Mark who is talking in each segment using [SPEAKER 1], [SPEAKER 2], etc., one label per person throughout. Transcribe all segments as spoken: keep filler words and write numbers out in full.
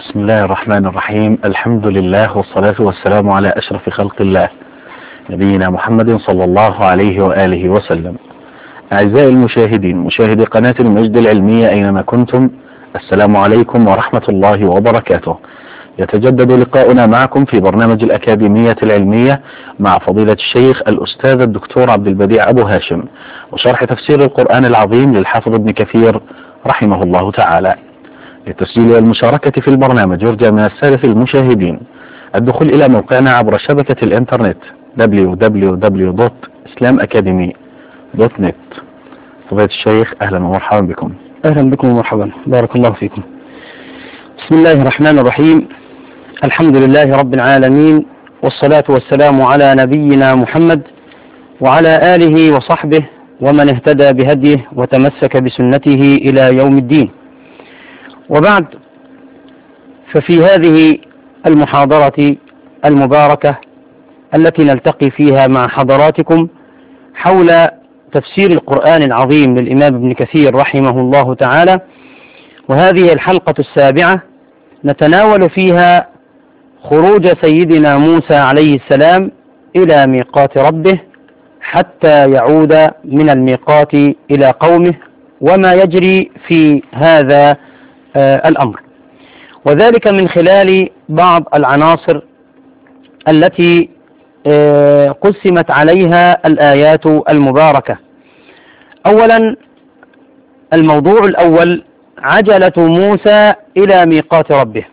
[SPEAKER 1] بسم الله الرحمن الرحيم. الحمد لله والصلاة والسلام على أشرف خلق الله نبينا محمد صلى الله عليه وآله وسلم. أعزائي المشاهدين، مشاهدي قناة المجد العلمية أينما كنتم، السلام عليكم ورحمة الله وبركاته. يتجدد لقاؤنا معكم في برنامج الأكاديمية العلمية مع فضيلة الشيخ الأستاذ الدكتور عبد البديع أبو هاشم، وشرح تفسير القرآن العظيم للحافظ ابن كثير رحمه الله تعالى. للتسجيل والمشاركة في البرنامج يرجى من السادة المشاهدين الدخول إلى موقعنا عبر شبكة الإنترنت دبليو دبليو دبليو دوت إسلام أكاديمي دوت نت. فضيلة الشيخ أهلا ومرحبا بكم.
[SPEAKER 2] أهلا بكم ومرحبا، بارك الله فيكم. بسم الله الرحمن الرحيم. الحمد لله رب العالمين، والصلاة والسلام على نبينا محمد وعلى آله وصحبه ومن اهتدى بهديه وتمسك بسنته إلى يوم الدين. وبعد، ففي هذه المحاضرة المباركة التي نلتقي فيها مع حضراتكم حول تفسير القرآن العظيم للإمام ابن كثير رحمه الله تعالى، وهذه الحلقة السابعة نتناول فيها خروج سيدنا موسى عليه السلام إلى ميقات ربه حتى يعود من الميقات إلى قومه، وما يجري في هذا آه الأمر، وذلك من خلال بعض العناصر التي آه قسمت عليها الآيات المباركة. أولا، الموضوع الأول عجلة موسى إلى ميقات ربه.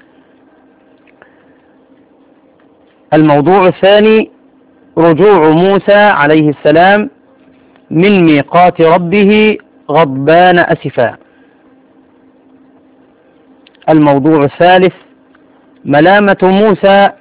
[SPEAKER 2] الموضوع الثاني رجوع موسى عليه السلام من ميقات ربه غضبان أسفا. الموضوع الثالث ملامة موسى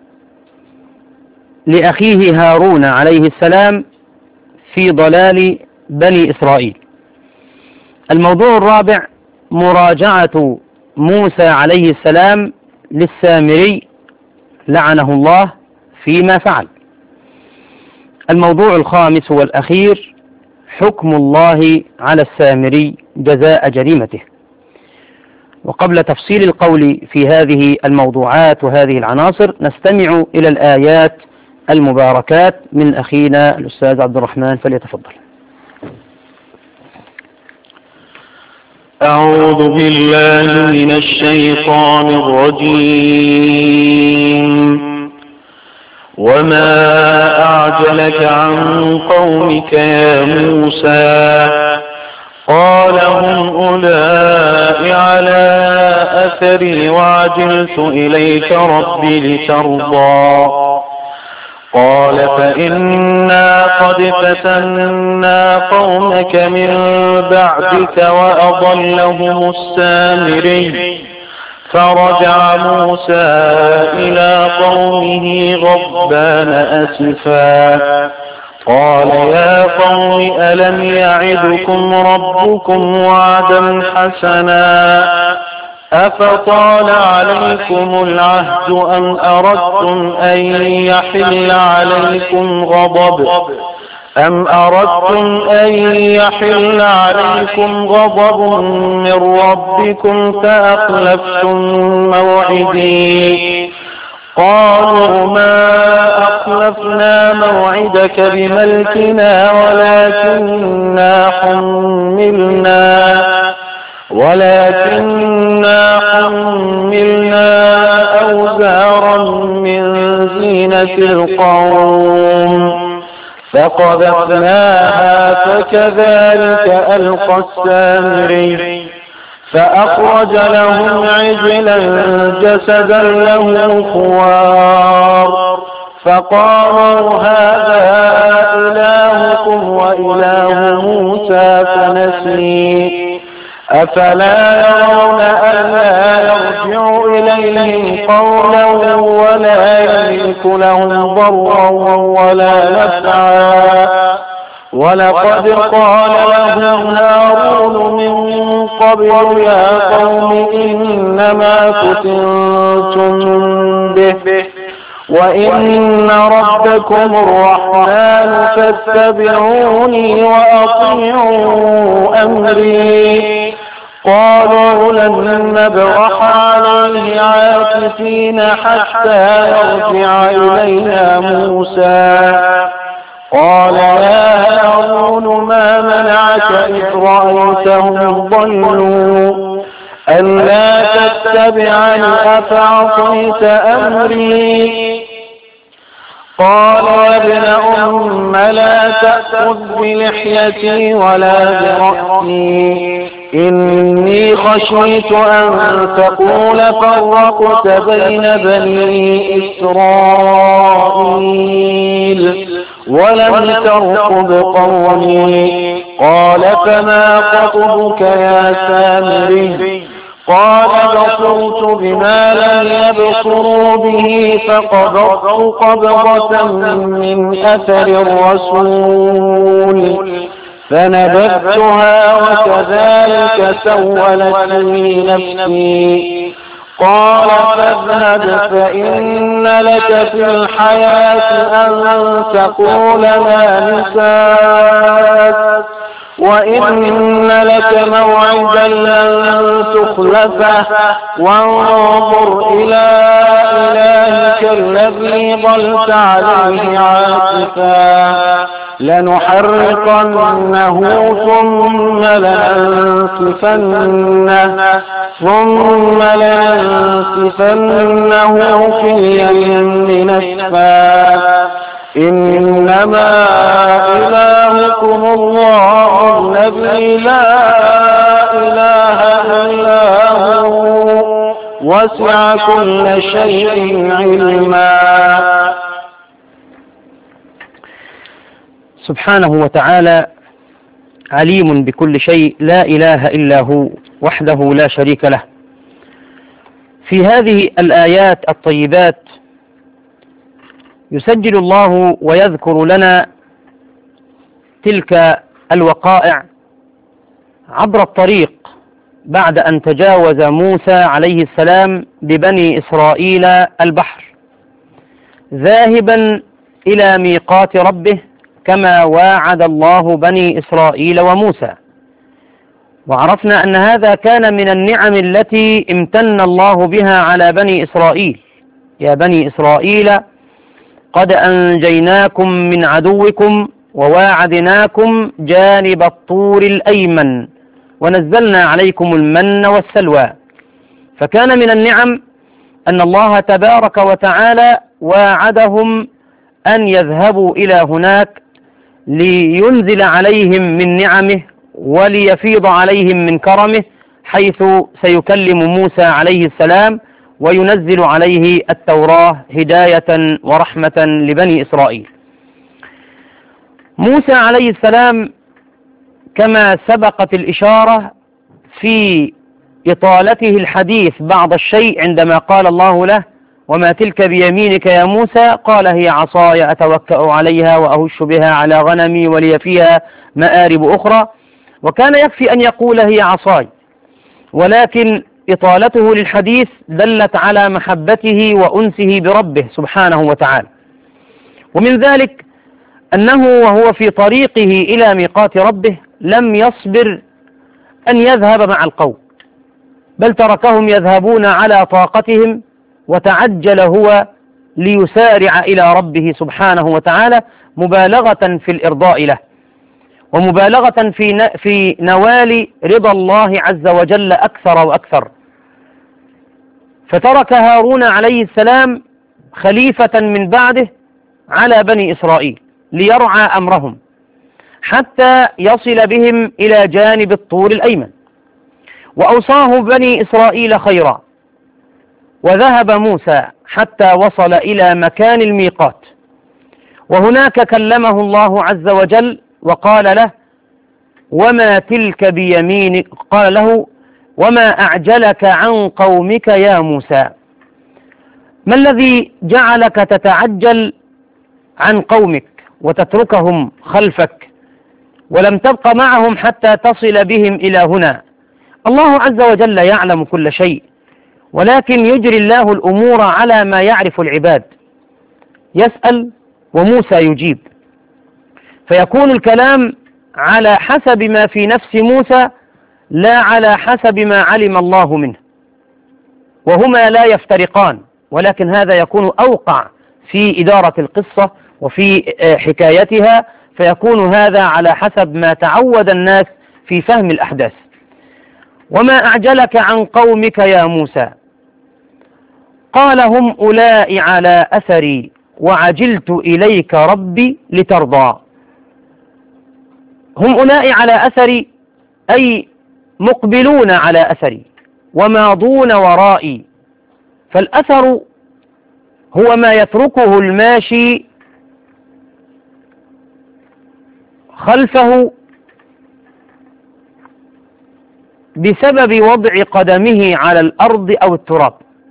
[SPEAKER 2] لأخيه هارون عليه السلام في ضلال بني إسرائيل. الموضوع الرابع مراجعة موسى عليه السلام للسامري لعنه الله فيما فعل. الموضوع الخامس والأخير حكم الله على السامري جزاء جريمته. وقبل تفصيل القول في هذه الموضوعات وهذه العناصر نستمع إلى الآيات المباركات من أخينا الأستاذ عبد الرحمن، فليتفضل.
[SPEAKER 3] أعوذ بالله من الشيطان الرجيم. وما أعجلك عن قومك يا موسى؟ قال هم أولئك على أثري وعجلت إليك ربي لترضى. قال فإنا قد فتنا قومك من بعدك وأضلهم السامري. فرجع موسى إلى قومه غضبان أسفا. قال يا قوم ألم يعدكم ربكم وعدا حسنا؟ أفطال عليكم العهد أم أردتم أن يحل عليكم غضب أم أردتم أن يحل عليكم غضب من ربكم فأخلفتم موعدي؟ قالوا ما أخلفنا موعدك بملكنا ولكننا حملنا ولكننا حملنا أوزارا من زينة القوم فقذفناها فكذلك ألقى السامري. فأخرج لهم عجلا جسدا له خوار فقالوا هذا إلهكم وإله موسى فنسي. أفلا يرون ألا يرجع إليهم قولا ولا يملك لهم ضرا ولا نفعا؟ ولقد قال لهم هارون من قبل يا قوم إنما فتنتم به وإن ربكم الرحمن فاتبعوني وأطيعوا أمري. قالوا لن نبرح عليه عاكفين عاكفين حتى يرجع إلينا موسى. قال يا هارون ما منعك إذ رأيتهم ضلوا ألا تتبعني أفعصيت أمري؟ قال يا ابن أم لا تأخذ بلحيتي ولا برأسي إني خشيت أن تقول فرقت بين بني إسرائيل ولم ترقب قولي. قال فما خطبك يا سامري؟ قال بصرت بما لم يبصروا به فقبضت قبضة من أثر الرسول فنبذتها وكذلك سولت لي نفسي. قال فاذهب فإن لك في الحياة أن تقول ما مساس وإن لك موعدا لن تخلفه وانظر إلى إلهك الذي ظلت عليه عاكفا لنحرقنه ثم لننسفنه ثم لننسفنه في اليم نسفا. إنما إلهكم الله الذي لا إله إلا هو وسع كل شيء علما.
[SPEAKER 2] سبحانه وتعالى عليم بكل شيء، لا إله إلا هو وحده لا شريك له. في هذه الآيات الطيبات يسجل الله ويذكر لنا تلك الوقائع عبر الطريق بعد أن تجاوز موسى عليه السلام ببني إسرائيل البحر ذاهبا إلى ميقات ربه كما واعد الله بني إسرائيل وموسى. وعرفنا أن هذا كان من النعم التي امتن الله بها على بني إسرائيل. يا بني إسرائيل قد أنجيناكم من عدوكم وواعدناكم جانب الطور الأيمن ونزلنا عليكم المن والسلوى. فكان من النعم أن الله تبارك وتعالى واعدهم أن يذهبوا إلى هناك لينزل عليهم من نعمه وليفيض عليهم من كرمه، حيث سيكلم موسى عليه السلام وينزل عليه التوراة هداية ورحمة لبني إسرائيل. موسى عليه السلام كما سبقت الإشارة في إطالته الحديث بعض الشيء عندما قال الله له وما تلك بيمينك يا موسى؟ قال هي عصاي أتوكأ عليها وأهش بها على غنمي ولي فيها مآرب أخرى. وكان يكفي أن يقول هي عصاي، ولكن إطالته للحديث دلت على محبته وأنسه بربه سبحانه وتعالى. ومن ذلك أنه وهو في طريقه إلى ميقات ربه لم يصبر أن يذهب مع القوم، بل تركهم يذهبون على طاقتهم وتعجل هو ليسارع إلى ربه سبحانه وتعالى مبالغة في الإرضاء له ومبالغة في في نوال رضا الله عز وجل أكثر وأكثر. فترك هارون عليه السلام خليفة من بعده على بني إسرائيل ليرعى أمرهم حتى يصل بهم إلى جانب الطور الأيمن. وأوصاه بني إسرائيل خيرا، وذهب موسى حتى وصل إلى مكان الميقات، وهناك كلمه الله عز وجل وقال له وما تلك بيمينك؟ قال له وما أعجلك عن قومك يا موسى؟ ما الذي جعلك تتعجل عن قومك وتتركهم خلفك ولم تبق معهم حتى تصل بهم إلى هنا؟ الله عز وجل يعلم كل شيء، ولكن يجري الله الأمور على ما يعرف العباد. يسأل وموسى يجيب، فيكون الكلام على حسب ما في نفس موسى لا على حسب ما علم الله منه. وهما لا يفترقان، ولكن هذا يكون أوقع في إدارة القصة وفي حكايتها، فيكون هذا على حسب ما تعود الناس في فهم الأحداث. وما أعجلك عن قومك يا موسى قال هم أولئك على أثري وعجلت إليك ربي لترضى. هم أولئك على أثري أي مقبلون على أثري وماضون ورائي. فالأثر هو ما يتركه الماشي خلفه بسبب وضع قدمه على الأرض أو التراب.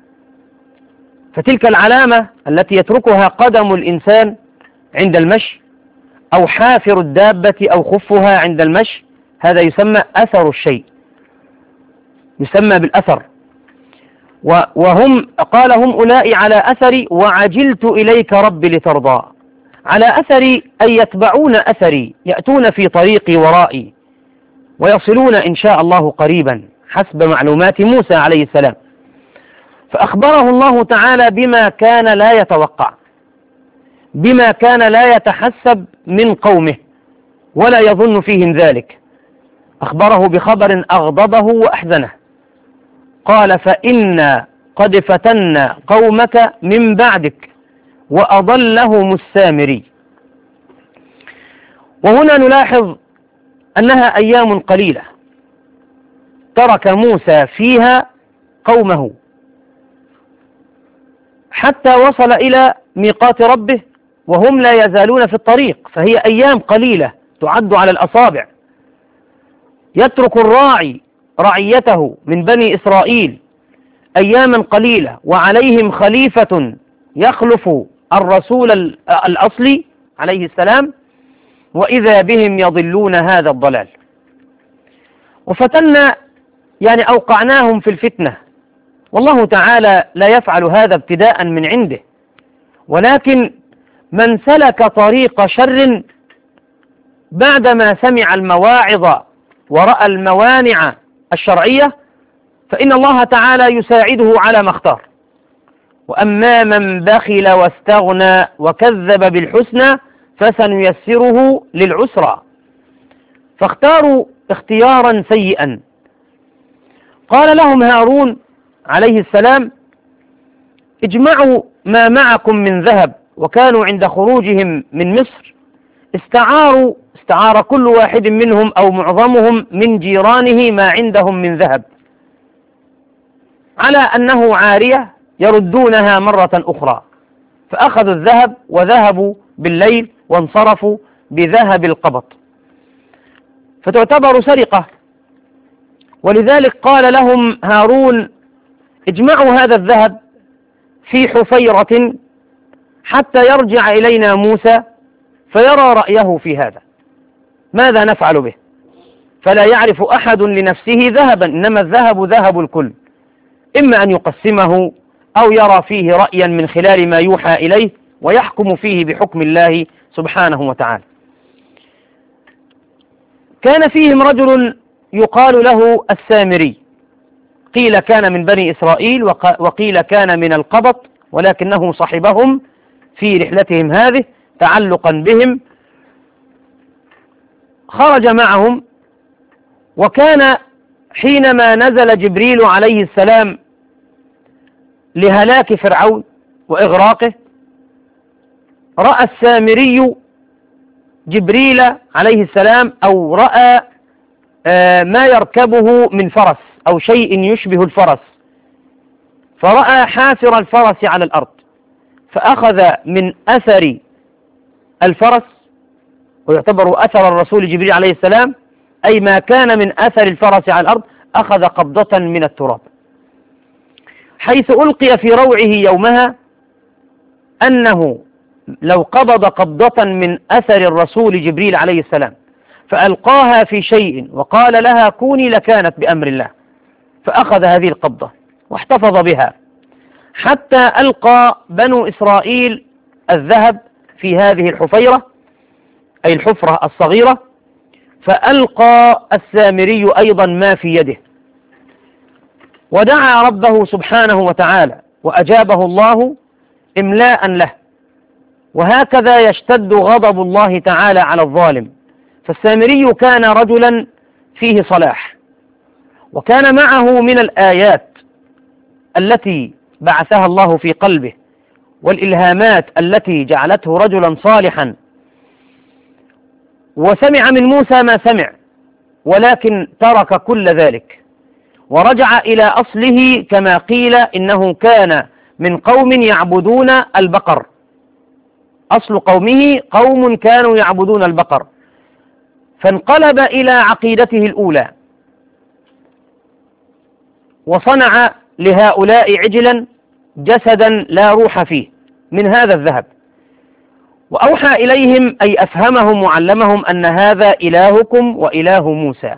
[SPEAKER 2] فتلك العلامة التي يتركها قدم الإنسان عند المشي أو حافر الدابة أو خفها عند المشي، هذا يسمى أثر الشيء، يسمى بالأثر. وهم قال هم أولئك على أثري وعجلت إليك رب لترضى. على أثري أي يتبعون أثري، يأتون في طريقي ورائي ويصلون إن شاء الله قريبا حسب معلومات موسى عليه السلام. فأخبره الله تعالى بما كان لا يتوقع، بما كان لا يتحسب من قومه ولا يظن فيهم ذلك. أخبره بخبر أغضبه وأحزنه، قال فإنا قد فتنا قومك من بعدك وأضلهم السامري. وهنا نلاحظ أنها أيام قليلة ترك موسى فيها قومه حتى وصل إلى ميقات ربه وهم لا يزالون في الطريق، فهي أيام قليلة تعد على الأصابع. يترك الراعي رعيته من بني إسرائيل أياما قليلة وعليهم خليفة يخلف الرسول الأصلي عليه السلام، وإذا بهم يضلون هذا الضلال. وفتنا يعني أوقعناهم في الفتنة، والله تعالى لا يفعل هذا ابتداء من عنده، ولكن من سلك طريق شر بعدما سمع المواعظ ورأى الموانع الشرعية فإن الله تعالى يساعده على ما اختار. وأما من بخل واستغنى وكذب بالحسنى فسنيسره للعسرى. فاختاروا اختيارا سيئا. قال لهم هارون عليه السلام اجمعوا ما معكم من ذهب، وكانوا عند خروجهم من مصر استعاروا استعار كل واحد منهم أو معظمهم من جيرانه ما عندهم من ذهب على أنه عارية يردونها مرة أخرى، فأخذوا الذهب وذهبوا بالليل وانصرفوا بذهب القبط، فتعتبر سرقة. ولذلك قال لهم هارون اجمعوا هذا الذهب في حفيرة حتى يرجع إلينا موسى فيرى رأيه في هذا، ماذا نفعل به؟ فلا يعرف أحد لنفسه ذهبا، إنما الذهب ذهب الكل، إما أن يقسمه أو يرى فيه رأيا من خلال ما يوحى إليه ويحكم فيه بحكم الله سبحانه وتعالى. كان فيهم رجل يقال له السامري، قيل كان من بني إسرائيل وقيل كان من القبط، ولكنه صحبهم في رحلتهم هذه تعلقا بهم. خرج معهم، وكان حينما نزل جبريل عليه السلام لهلاك فرعون وإغراقه رأى السامري جبريل عليه السلام أو رأى ما يركبه من فرس أو شيء يشبه الفرس، فرأى حافر الفرس على الأرض فأخذ من أثر الفرس، ويعتبر أثر الرسول جبريل عليه السلام أي ما كان من أثر الفرس على الأرض، أخذ قبضة من التراب، حيث ألقي في روعه يومها أنه لو قبض قبضة من أثر الرسول جبريل عليه السلام فألقاها في شيء وقال لها كوني لكانت بأمر الله، فأخذ هذه القبضة واحتفظ بها حتى ألقى بنو إسرائيل الذهب في هذه الحفيرة أي الحفرة الصغيرة، فألقى السامري أيضا ما في يده. ودعا ربه سبحانه وتعالى وأجابه الله إملاء له. وهكذا يشتد غضب الله تعالى على الظالم. فالسامري كان رجلا فيه صلاح، وكان معه من الآيات التي بعثها الله في قلبه والإلهامات التي جعلته رجلا صالحا، وسمع من موسى ما سمع، ولكن ترك كل ذلك ورجع إلى أصله، كما قيل إنه كان من قوم يعبدون البقر. أصل قومه قوم كانوا يعبدون البقر، فانقلب إلى عقيدته الأولى وصنع لهؤلاء عجلا جسدا لا روح فيه من هذا الذهب، وأوحى إليهم أي أفهمهم وعلمهم أن هذا إلهكم وإله موسى،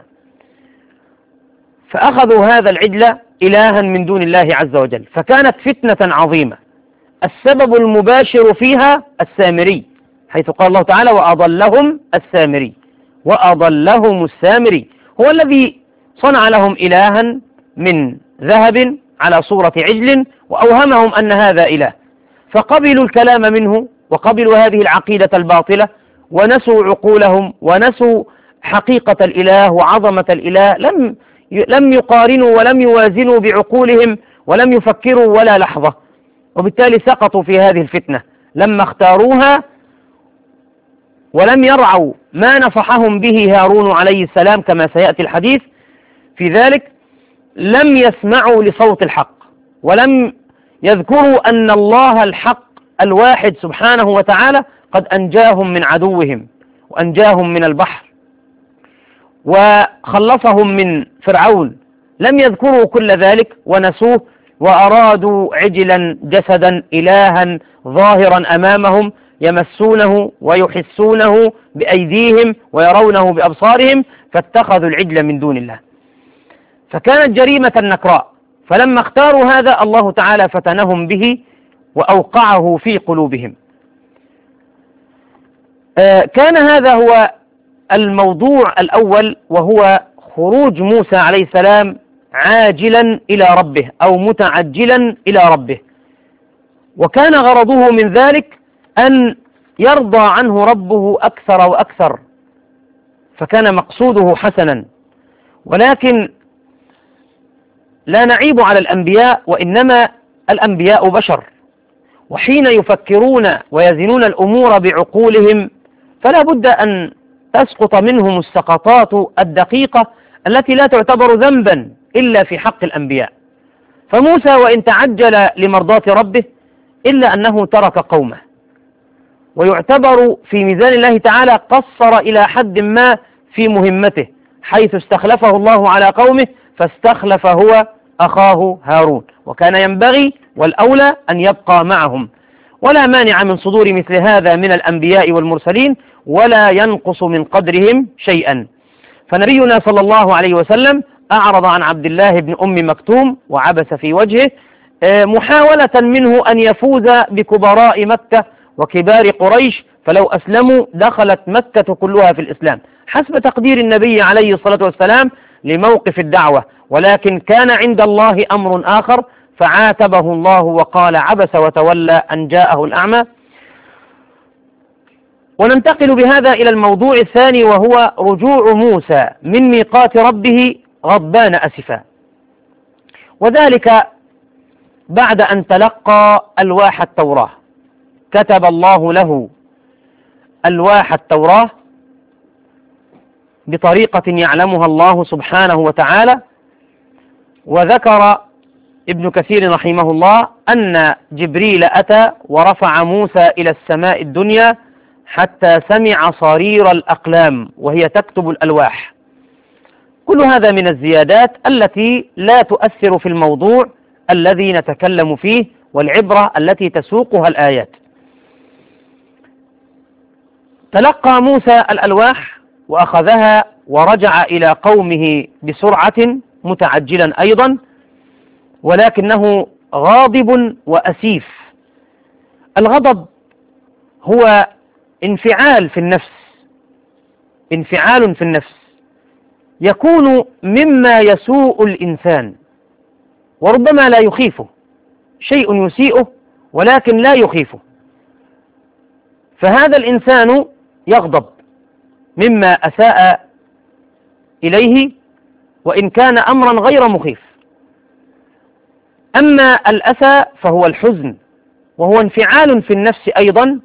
[SPEAKER 2] فأخذوا هذا العجل إلها من دون الله عز وجل، فكانت فتنة عظيمة. السبب المباشر فيها السامري، حيث قال الله تعالى وأضلهم السامري، وأضلهم السامري هو الذي صنع لهم إلها من ذهب على صورة عجل وأوهمهم أن هذا إله، فقبلوا الكلام منه وقبلوا هذه العقيدة الباطلة ونسوا عقولهم ونسوا حقيقة الإله وعظمة الإله، لم لم يقارنوا ولم يوازنوا بعقولهم ولم يفكروا ولا لحظة، وبالتالي سقطوا في هذه الفتنة لما اختاروها ولم يرعوا ما نصحهم به هارون عليه السلام، كما سيأتي الحديث في ذلك. لم يسمعوا لصوت الحق ولم يذكروا أن الله الحق الواحد سبحانه وتعالى قد أنجاهم من عدوهم وأنجاهم من البحر وخلصهم من فرعون. لم يذكروا كل ذلك ونسوه، وأرادوا عجلا جسدا إلها ظاهرا أمامهم يمسونه ويحسونه بأيديهم ويرونه بأبصارهم، فاتخذوا العجل من دون الله، فكانت جريمة نكراء. فلما اختاروا هذا الله تعالى فتنهم به وأوقعه في قلوبهم. آه كان هذا هو الموضوع الأول، وهو خروج موسى عليه السلام عاجلا إلى ربه أو متعجلا إلى ربه، وكان غرضه من ذلك أن يرضى عنه ربه أكثر وأكثر، فكان مقصوده حسنا. ولكن لا نعيب على الأنبياء، وإنما الأنبياء بشر، وحين يفكرون ويزنون الأمور بعقولهم فلا بد أن تسقط منهم السقطات الدقيقة التي لا تعتبر ذنبا إلا في حق الأنبياء. فموسى وإن تعجل لمرضاة ربه إلا أنه ترك قومه، ويعتبر في ميزان الله تعالى قصر إلى حد ما في مهمته، حيث استخلفه الله على قومه فاستخلف هو أخاه هارون، وكان ينبغي والأولى أن يبقى معهم. ولا مانع من صدور مثل هذا من الأنبياء والمرسلين، ولا ينقص من قدرهم شيئا. فنبينا صلى الله عليه وسلم أعرض عن عبد الله بن أم مكتوم وعبس في وجهه محاولة منه أن يفوز بكبراء مكة وكبار قريش، فلو أسلموا دخلت مكة كلها في الإسلام حسب تقدير النبي عليه الصلاة والسلام لموقف الدعوة، ولكن كان عند الله أمر آخر فعاتبه الله وقال عبس وتولى أن جاءه الأعمى. وننتقل بهذا إلى الموضوع الثاني، وهو رجوع موسى من ميقات ربه غضبان أسفا، وذلك بعد أن تلقى ألواح التوراة. كتب الله له ألواح التوراة بطريقة يعلمها الله سبحانه وتعالى. وذكر ابن كثير رحمه الله أن جبريل أتى ورفع موسى إلى السماء الدنيا حتى سمع صرير الأقلام وهي تكتب الألواح. كل هذا من الزيادات التي لا تؤثر في الموضوع الذي نتكلم فيه، والعبرة التي تسوقها الآيات. تلقى موسى الألواح وأخذها ورجع إلى قومه بسرعة متعجلا أيضا، ولكنه غاضب وأسيف. الغضب هو انفعال في النفس، انفعال في النفس يكون مما يسوء الإنسان، وربما لا يخيفه، شيء يسيئه ولكن لا يخيفه. فهذا الإنسان يغضب مما أساء إليه وإن كان أمرا غير مخيف. أما الأسى فهو الحزن، وهو انفعال في النفس أيضا،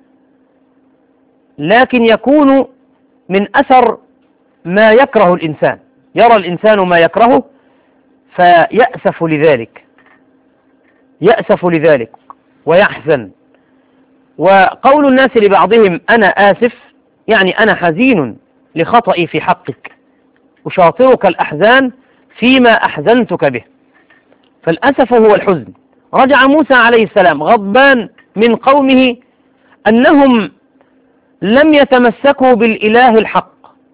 [SPEAKER 2] لكن يكون من أثر ما يكره الإنسان، يرى الإنسان ما يكرهه فيأسف لذلك، يأسف لذلك ويحزن. وقول الناس لبعضهم أنا آسف يعني أنا حزين لخطئي في حقك، أشاطرك الأحزان فيما أحزنتك به. فالأسف هو الحزن. رجع موسى عليه السلام غضبان من قومه أنهم لم يتمسكوا بالإله الحق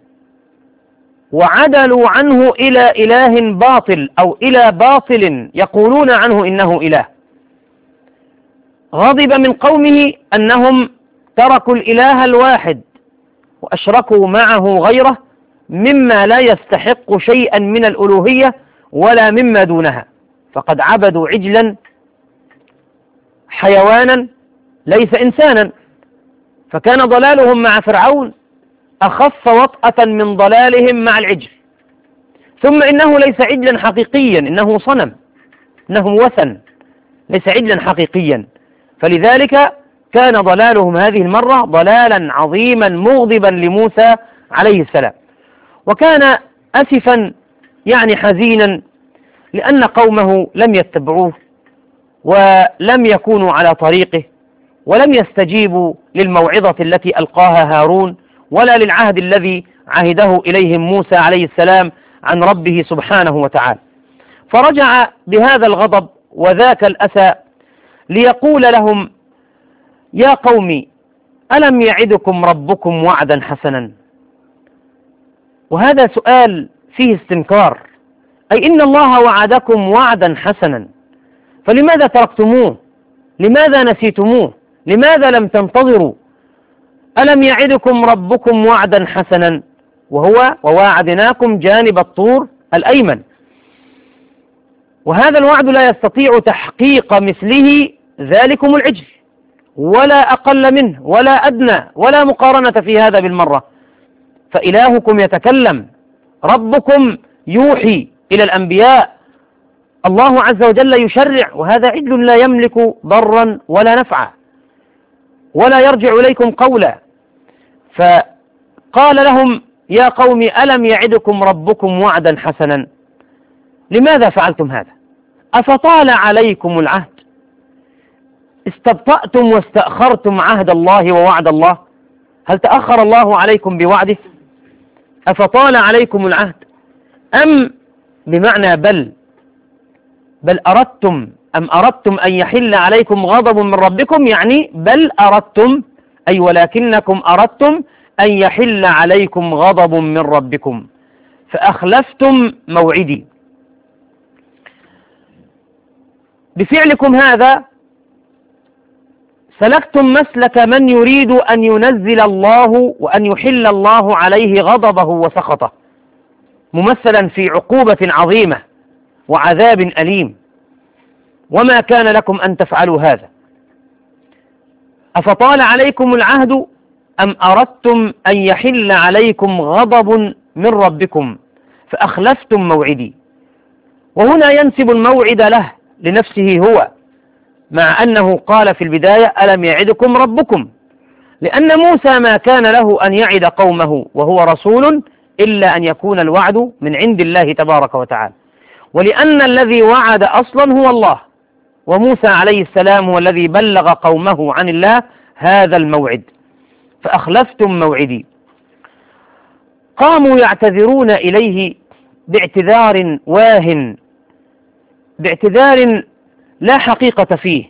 [SPEAKER 2] وعدلوا عنه إلى إله باطل أو إلى باطل يقولون عنه إنه إله. غضب من قومه أنهم تركوا الإله الواحد وأشركوا معه غيره مما لا يستحق شيئا من الألوهية ولا مما دونها، فقد عبدوا عجلا حيوانا ليس إنسانا. فكان ضلالهم مع فرعون أخف وطأة من ضلالهم مع العجل. ثم إنه ليس عجلا حقيقيا، إنه صنم، إنه وثن، ليس عجلا حقيقيا. فلذلك كان ضلالهم هذه المرة ضلالا عظيما مغضبا لموسى عليه السلام. وكان أسفا يعني حزينا لأن قومه لم يتبعوه ولم يكونوا على طريقه ولم يستجيبوا للموعظة التي ألقاها هارون ولا للعهد الذي عهده إليهم موسى عليه السلام عن ربه سبحانه وتعالى. فرجع بهذا الغضب وذاك الأسى ليقول لهم يا قوم ألم يعدكم ربكم وعدا حسنا؟ وهذا سؤال فيه استنكار، أي إن الله وعدكم وعدا حسنا، فلماذا تركتموه؟ لماذا نسيتموه؟ لماذا لم تنتظروا؟ ألم يعدكم ربكم وعدا حسنا، وهو وواعدناكم جانب الطور الأيمن. وهذا الوعد لا يستطيع تحقيق مثله ذلكم العجل، ولا أقل منه ولا أدنى ولا مقارنة في هذا بالمرة. فإلهكم يتكلم، ربكم يوحي إلى الأنبياء، الله عز وجل يشرع، وهذا عجل لا يملك ضرا ولا نفعا ولا يرجع إليكم قولا. فقال لهم يا قوم ألم يعدكم ربكم وعدا حسنا، لماذا فعلتم هذا؟ أفطال عليكم العهد؟ استبطأتم واستأخرتم عهد الله ووعد الله؟ هل تأخر الله عليكم بوعده؟ أفطال عليكم العهد؟ أم بمعنى بل بل أردتم أم أردتم أن يحل عليكم غضب من ربكم، يعني بل أردتم أي ولكنكم أردتم أن يحل عليكم غضب من ربكم فأخلفتم موعدي. بفعلكم هذا سلكتم مسلك من يريد أن ينزل الله وأن يحل الله عليه غضبه وسخطه، ممثلا في عقوبة عظيمة وعذاب أليم، وما كان لكم أن تفعلوا هذا. أفطال عليكم العهد أم أردتم أن يحل عليكم غضب من ربكم فأخلفتم موعدي. وهنا ينسب الموعد له لنفسه هو، مع أنه قال في البداية ألم يعدكم ربكم، لأن موسى ما كان له أن يعد قومه وهو رسول إلا أن يكون الوعد من عند الله تبارك وتعالى، ولأن الذي وعد أصلا هو الله، وموسى عليه السلام هو الذي بلغ قومه عن الله هذا الموعد. فأخلفتم موعدي. قاموا يعتذرون إليه باعتذار واهن، باعتذار لا حقيقة فيه.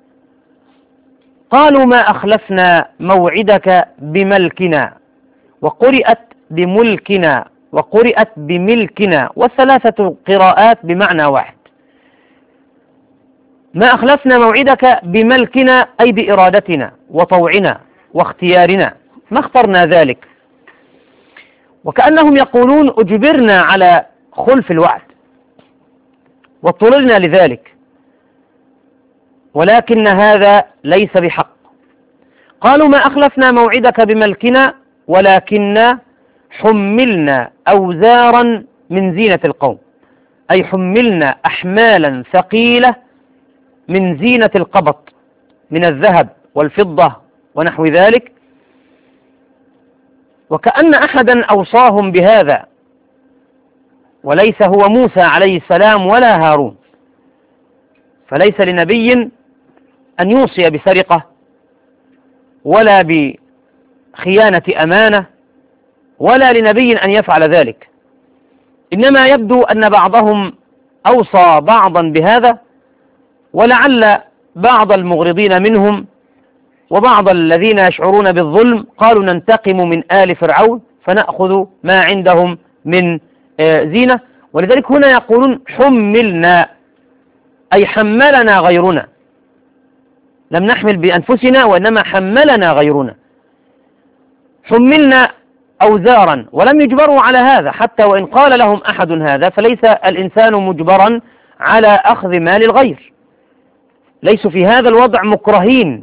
[SPEAKER 2] قالوا ما أخلفنا موعدك بملكنا، وقرئت بملكنا وقرئت بملكنا، والثلاثة قراءات بمعنى واحد. ما أخلفنا موعدك بملكنا أي بإرادتنا وطوعنا واختيارنا، ما اخترنا ذلك. وكأنهم يقولون أجبرنا على خلف الوعد، واضطررنا لذلك، ولكن هذا ليس بحق. قالوا ما أخلفنا موعدك بملكنا ولكننا حملنا أوزارا من زينة القوم، أي حملنا أحمالا ثقيلة من زينة القبط من الذهب والفضة ونحو ذلك، وكأن أحدا أوصاهم بهذا، وليس هو موسى عليه السلام ولا هارون. فليس لنبي أن يوصي بسرقة ولا بخيانة أمانة، ولا لنبي أن يفعل ذلك، إنما يبدو أن بعضهم أوصى بعضا بهذا، ولعل بعض المغرضين منهم وبعض الذين يشعرون بالظلم قالوا ننتقم من آل فرعون فنأخذ ما عندهم من زينة. ولذلك هنا يقولون حملنا، أي حملنا غيرنا، لم نحمل بأنفسنا وإنما حملنا غيرنا. حملنا أوزارا، ولم يجبروا على هذا، حتى وإن قال لهم أحد هذا فليس الإنسان مجبرا على أخذ مال الغير، ليسوا في هذا الوضع مكرهين،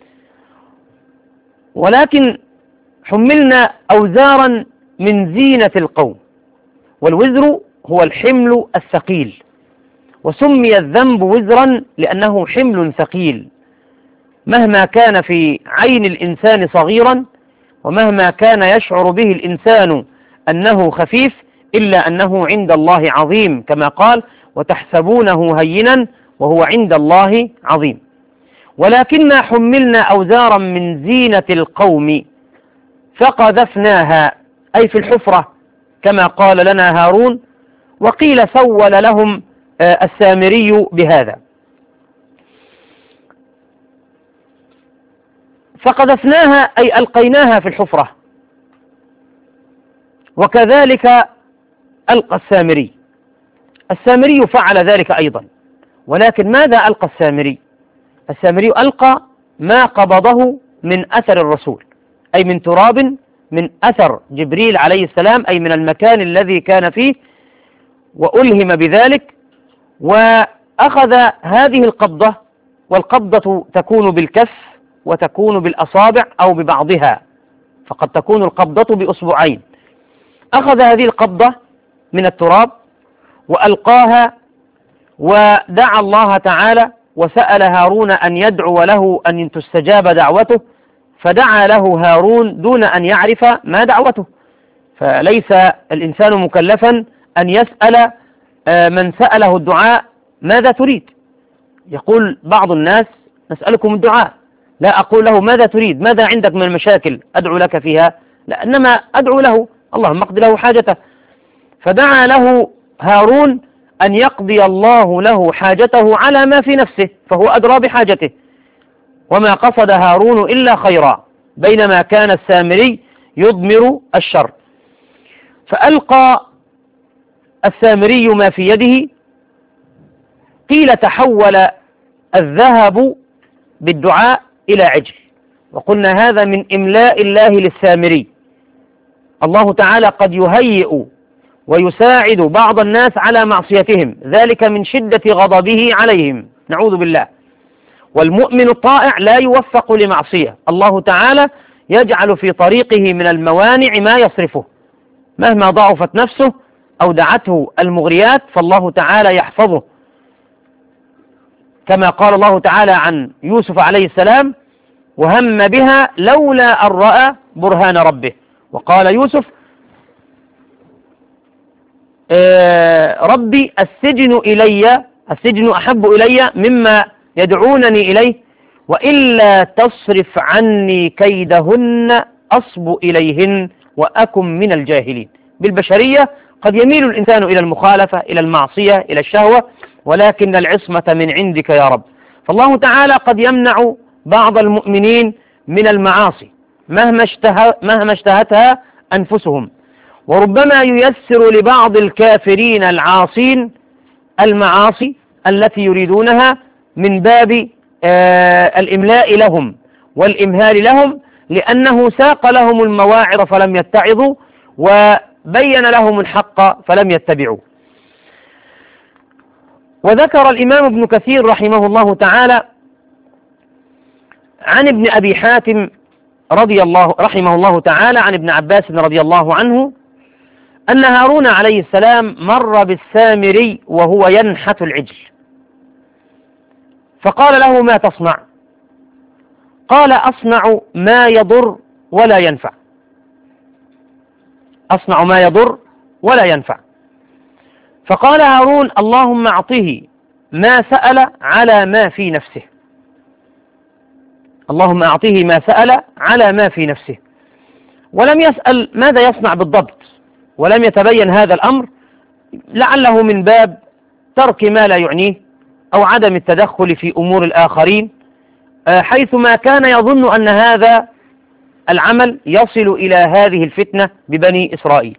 [SPEAKER 2] ولكن حملنا أوزارا من زينة القوم. والوزر هو الحمل الثقيل، وسمي الذنب وزرا لأنه حمل ثقيل، مهما كان في عين الإنسان صغيرا، ومهما كان يشعر به الإنسان أنه خفيف، إلا أنه عند الله عظيم، كما قال وتحسبونه هينا وهو عند الله عظيم. ولكننا حملنا أوزارا من زينة القوم فقذفناها، أي في الحفرة كما قال لنا هارون، وقيل سول لهم السامري بهذا. فقذفناها أي ألقيناها في الحفرة، وكذلك ألقى السامري. السامري فعل ذلك أيضا، ولكن ماذا ألقى السامري؟ السامري ألقى ما قبضه من أثر الرسول، أي من تراب من أثر جبريل عليه السلام، أي من المكان الذي كان فيه، وألهم بذلك وأخذ هذه القبضة. والقبضة تكون بالكف وتكون بالأصابع أو ببعضها، فقد تكون القبضة بأصبعين. أخذ هذه القبضة من التراب وألقاها، ودعا الله تعالى وسأل هارون أن يدعو له أن تستجاب دعوته، فدعا له هارون دون أن يعرف ما دعوته. فليس الإنسان مكلفا أن يسأل من سأله الدعاء ماذا تريد. يقول بعض الناس نسألكم الدعاء، لا أقول له ماذا تريد، ماذا عندك من المشاكل أدعو لك فيها، لأنما أدعو له اللهم اقض له حاجته. فدعا له هارون أن يقضي الله له حاجته على ما في نفسه، فهو أدرى بحاجته، وما قصد هارون إلا خيرا، بينما كان السامري يضمر الشر. فألقى السامري ما في يده، قيل تحول الذهب بالدعاء إلى عجل، وقلنا هذا من إملاء الله للسامري. الله تعالى قد يهيئ ويساعد بعض الناس على معصيتهم، ذلك من شدة غضبه عليهم، نعوذ بالله. والمؤمن الطائع لا يوفق لمعصية، الله تعالى يجعل في طريقه من الموانع ما يصرفه، مهما ضعفت نفسه أو دعته المغريات فالله تعالى يحفظه، كما قال الله تعالى عن يوسف عليه السلام وهم بها لولا أن رأى برهان ربه. وقال يوسف آه ربي السجن إلي السجن أحب إلي مما يدعونني إليه، وإلا تصرف عني كيدهن أصب إليهن وأكن من الجاهلين. بالبشرية قد يميل الإنسان إلى المخالفة، إلى المعصية، إلى الشهوة، ولكن العصمة من عندك يا رب. فالله تعالى قد يمنع بعض المؤمنين من المعاصي مهما اشتهى مهما اشتهتها أنفسهم، وربما ييسر لبعض الكافرين العاصين المعاصي التي يريدونها من باب آه الإملاء لهم والإمهال لهم، لأنه ساق لهم المواعظ فلم يتعظوا، وبين لهم الحق فلم يتبعوا. وذكر الإمام ابن كثير رحمه الله تعالى عن ابن أبي حاتم رضي الله رحمه الله تعالى عن ابن عباس رضي الله عنه أن هارون عليه السلام مر بالسامري وهو ينحت العجل، فقال له: ما تصنع؟ قال: أصنع ما يضر ولا ينفع. أصنع ما يضر ولا ينفع. فقال هارون: اللهم أعطه ما سأل على ما في نفسه. اللهم أعطه ما سأل على ما في نفسه. ولم يسأل ماذا يصنع بالضبط، ولم يتبين هذا الأمر، لعله من باب ترك ما لا يعنيه أو عدم التدخل في أمور الآخرين، حيثما كان يظن أن هذا العمل يصل إلى هذه الفتنة ببني إسرائيل.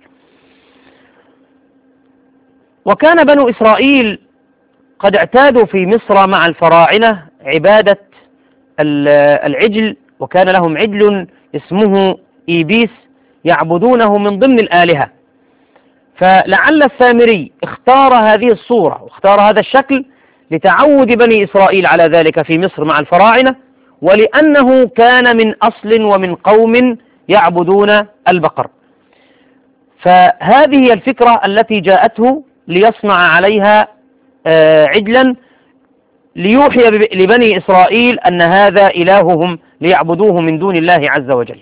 [SPEAKER 2] وكان بنو إسرائيل قد اعتادوا في مصر مع الفراعنة عبادة العجل، وكان لهم عجل اسمه إيبيس يعبدونه من ضمن الآلهة. فلعل السامري اختار هذه الصورة واختار هذا الشكل لتعود بني إسرائيل على ذلك في مصر مع الفراعنة، ولأنه كان من أصل ومن قوم يعبدون البقر. فهذه هي الفكرة التي جاءته ليصنع عليها عجلا ليوحي لبني إسرائيل أن هذا إلههم ليعبدوه من دون الله عز وجل.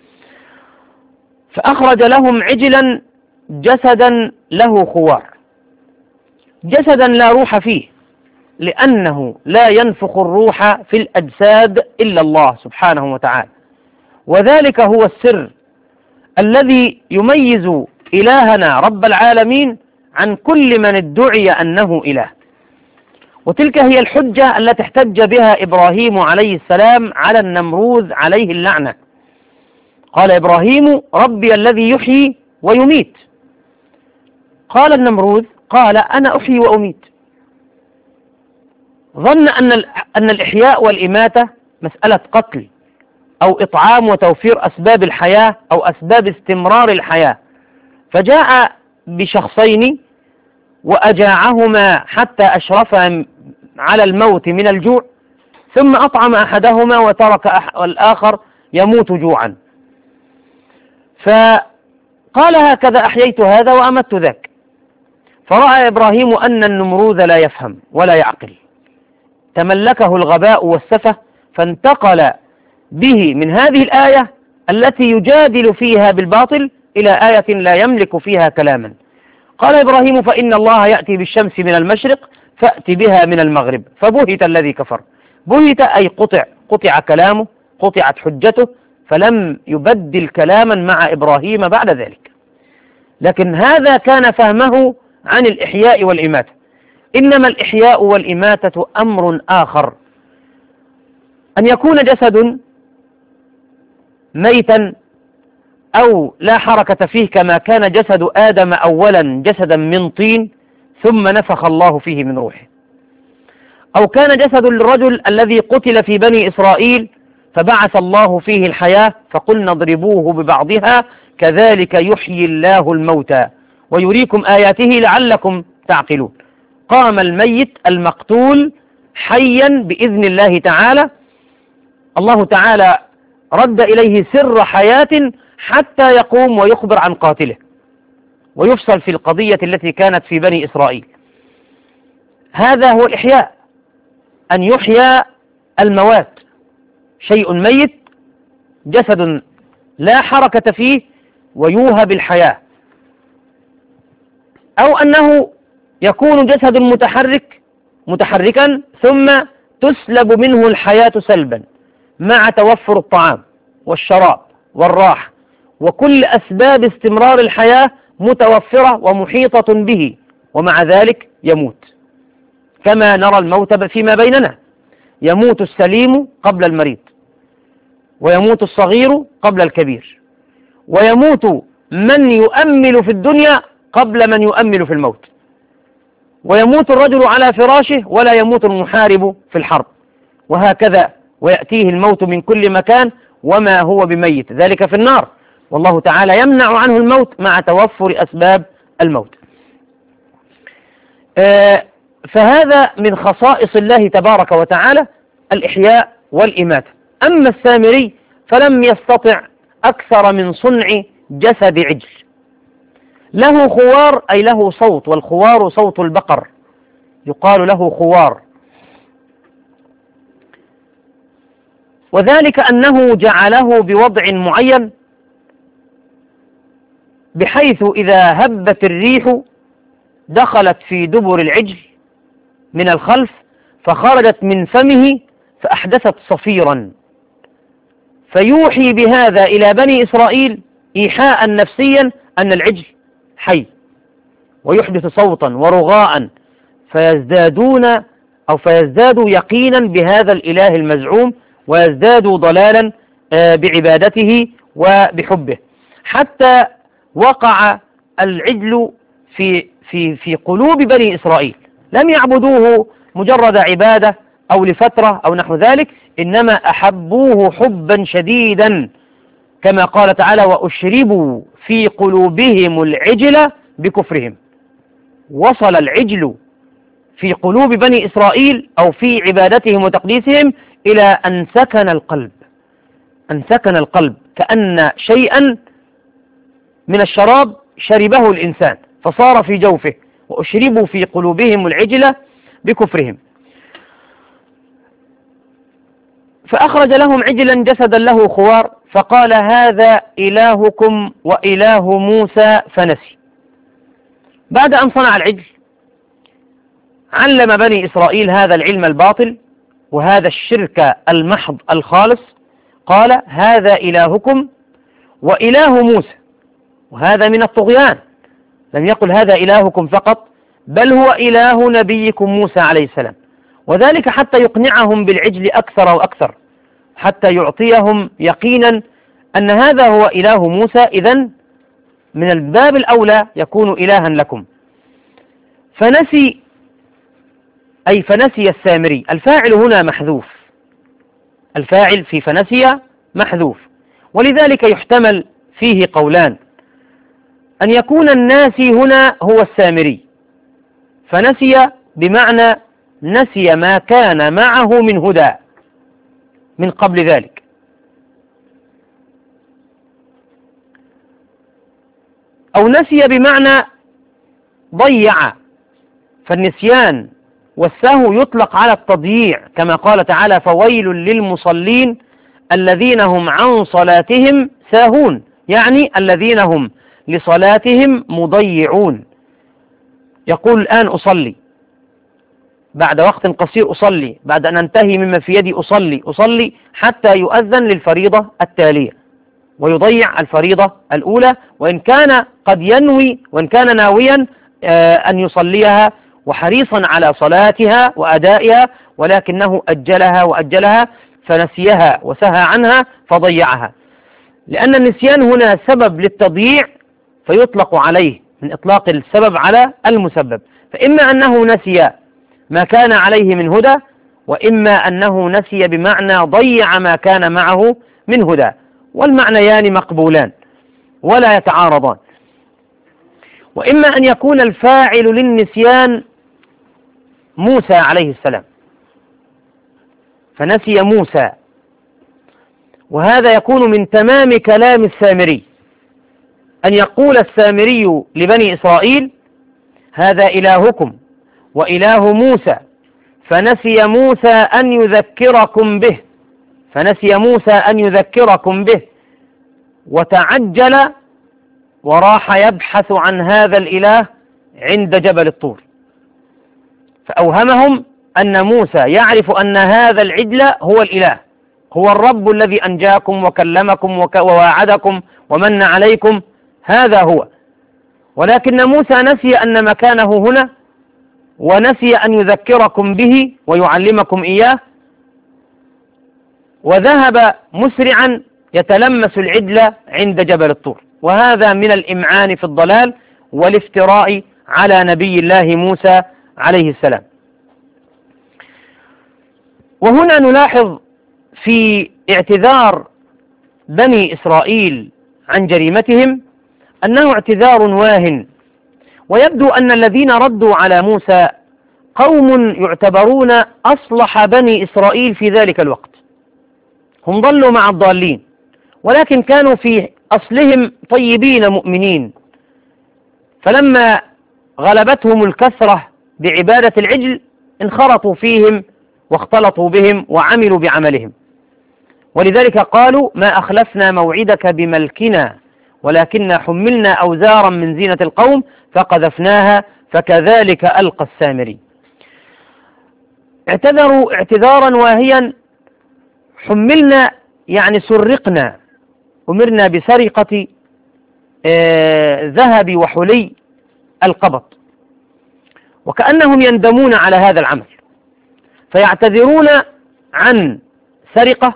[SPEAKER 2] فأخرج لهم عجلا جسدا له خوار، جسدا لا روح فيه، لأنه لا ينفخ الروح في الأجساد إلا الله سبحانه وتعالى، وذلك هو السر الذي يميز إلهنا رب العالمين عن كل من ادعي أنه إله. وتلك هي الحجة التي احتج بها إبراهيم عليه السلام على النمروذ عليه اللعنة. قال إبراهيم: ربي الذي يحيي ويميت. قال النمروذ: قال: أنا أحيي وأميت. ظن أن أن الإحياء والإماتة مسألة قتل أو إطعام وتوفير أسباب الحياة أو أسباب استمرار الحياة، فجاء بشخصين وأجاعهما حتى أشرفا على الموت من الجوع، ثم أطعم أحدهما وترك الآخر يموت جوعا. فقال: هكذا أحييت هذا وأمت ذاك. فرأى إبراهيم أن النمروذ لا يفهم ولا يعقل، تملكه الغباء والسفه، فانتقل به من هذه الآية التي يجادل فيها بالباطل إلى آية لا يملك فيها كلاما. قال إبراهيم: فإن الله يأتي بالشمس من المشرق فأت بها من المغرب. فبهت الذي كفر. بهت أي قطع قطع كلامه، قطعت حجته، فلم يبدل كلاما مع إبراهيم بعد ذلك. لكن هذا كان فهمه عن الإحياء والإماتة. إنما الإحياء والإماتة أمر آخر، أن يكون جسد ميتا أو لا حركة فيه كما كان جسد آدم أولا جسدا من طين ثم نفخ الله فيه من روحه، أو كان جسد الرجل الذي قتل في بني إسرائيل فبعث الله فيه الحياة فقلنا اضربوه ببعضها كذلك يحيي الله الموتى ويريكم آياته لعلكم تعقلون. قام الميت المقتول حيا بإذن الله تعالى، الله تعالى رد إليه سر حياة حتى يقوم ويخبر عن قاتله ويفصل في القضية التي كانت في بني إسرائيل. هذا هو الإحياء، أن يحيى الموات، شيء ميت جسد لا حركة فيه ويوهى بالحياة، أو أنه يكون جسد متحرك متحركا ثم تسلب منه الحياة سلبا مع توفر الطعام والشراب والراحة وكل أسباب استمرار الحياة متوفرة ومحيطة به، ومع ذلك يموت، كما نرى الموت فيما بيننا، يموت السليم قبل المريض، ويموت الصغير قبل الكبير، ويموت من يؤمل في الدنيا قبل من يؤمل في الموت، ويموت الرجل على فراشه ولا يموت المحارب في الحرب، وهكذا، ويأتيه الموت من كل مكان وما هو بميت، ذلك في النار، والله تعالى يمنع عنه الموت مع توفر أسباب الموت. آه فهذا من خصائص الله تبارك وتعالى الإحياء والإماتة. أما السامري فلم يستطع أكثر من صنع جسد عجل، له خوار أي له صوت، والخوار صوت البقر يقال له خوار، وذلك أنه جعله بوضع معين بحيث إذا هبت الريح دخلت في دبر العجل من الخلف فخرجت من فمه فأحدثت صفيرا، فيوحي بهذا إلى بني إسرائيل إيحاء نفسيا أن العجل حي، ويحدث صوتا ورغاء، فيزدادون أو فيزدادوا يقينا بهذا الإله المزعوم، ويزدادوا ضلالا بعبادته وبحبه، حتى وقع العجل في في في قلوب بني إسرائيل، لم يعبدوه مجرد عبادة أو لفترة أو نحو ذلك، إنما أحبوه حبا شديدا، كما قال تعالى: وأشربوا في قلوبهم العجل بكفرهم. وصل العجل في قلوب بني إسرائيل أو في عبادتهم وتقديسهم إلى أن سكن القلب، أن سكن القلب كأن شيئا من الشراب شربه الإنسان فصار في جوفه. وأشربوا في قلوبهم العجل بكفرهم، فأخرج لهم عجلا جسدا له خوار، فقال: هذا إلهكم وإله موسى فنسي. بعد أن صنع العجل علم بني إسرائيل هذا العلم الباطل وهذا الشرك المحض الخالص، قال: هذا إلهكم وإله موسى، وهذا من الطغيان، لم يقل هذا إلهكم فقط، بل هو إله نبيكم موسى عليه السلام، وذلك حتى يقنعهم بالعجل أكثر وأكثر، حتى يعطيهم يقينا أن هذا هو إله موسى، إذن من الباب الأولى يكون إلها لكم. فنسي أي فنسي السامري، الفاعل هنا محذوف، الفاعل في فنسي محذوف، ولذلك يحتمل فيه قولان: أن يكون الناسي هنا هو السامري، فنسي بمعنى نسي ما كان معه من هدى من قبل ذلك، أو نسي بمعنى ضيع، فالنسيان والسهو يطلق على التضييع، كما قال تعالى: فويل للمصلين الذين هم عن صلاتهم ساهون، يعني الذين هم لصلاتهم مضيعون. يقول: الآن أصلي، بعد وقت قصير أصلي، بعد أن أنتهي مما في يدي أصلي أصلي حتى يؤذن للفريضة التالية، ويضيع الفريضة الأولى، وإن كان قد ينوي وإن كان ناويا أن يصليها وحريصا على صلاتها وأدائها، ولكنه أجلها وأجلها فنسيها وسهى عنها فضيعها، لأن النسيان هنا سبب للتضييع فيطلق عليه من إطلاق السبب على المسبب، فإما أنه نسي ما كان عليه من هدى، وإما أنه نسي بمعنى ضيع ما كان معه من هدى، والمعنيان مقبولان ولا يتعارضان. وإما أن يكون الفاعل للنسيان موسى عليه السلام، فنسي موسى، وهذا يكون من تمام كلام السامري، أن يقول السامري لبني إسرائيل: هذا إلهكم وإله موسى، فنسي موسى أن يذكركم به، فنسي موسى أن يذكركم به، وتعجل وراح يبحث عن هذا الإله عند جبل الطور، فأوهمهم أن موسى يعرف أن هذا العجل هو الإله، هو الرب الذي أنجاكم وكلمكم وواعدكم ومن عليكم، هذا هو، ولكن موسى نسي أن مكانه هنا، ونسي أن يذكركم به ويعلمكم إياه، وذهب مسرعا يتلمس العجل عند جبل الطور، وهذا من الإمعان في الضلال والافتراء على نبي الله موسى عليه السلام. وهنا نلاحظ في اعتذار بني إسرائيل عن جريمتهم أنه اعتذار واهن، ويبدو أن الذين ردوا على موسى قوم يعتبرون أصلح بني إسرائيل في ذلك الوقت، هم ضلوا مع الضالين، ولكن كانوا في أصلهم طيبين مؤمنين، فلما غلبتهم الكثرة بعبادة العجل انخرطوا فيهم واختلطوا بهم وعملوا بعملهم، ولذلك قالوا ما أخلفنا موعدك بملكنا ولكننا حملنا أوزارا من زينة القوم فقذفناها فكذلك ألقى السامري. اعتذروا اعتذارا واهيا، حملنا يعني سرقنا، أمرنا بسرقة آه ذهب وحلي القبط، وكأنهم يندمون على هذا العمل فيعتذرون عن سرقة،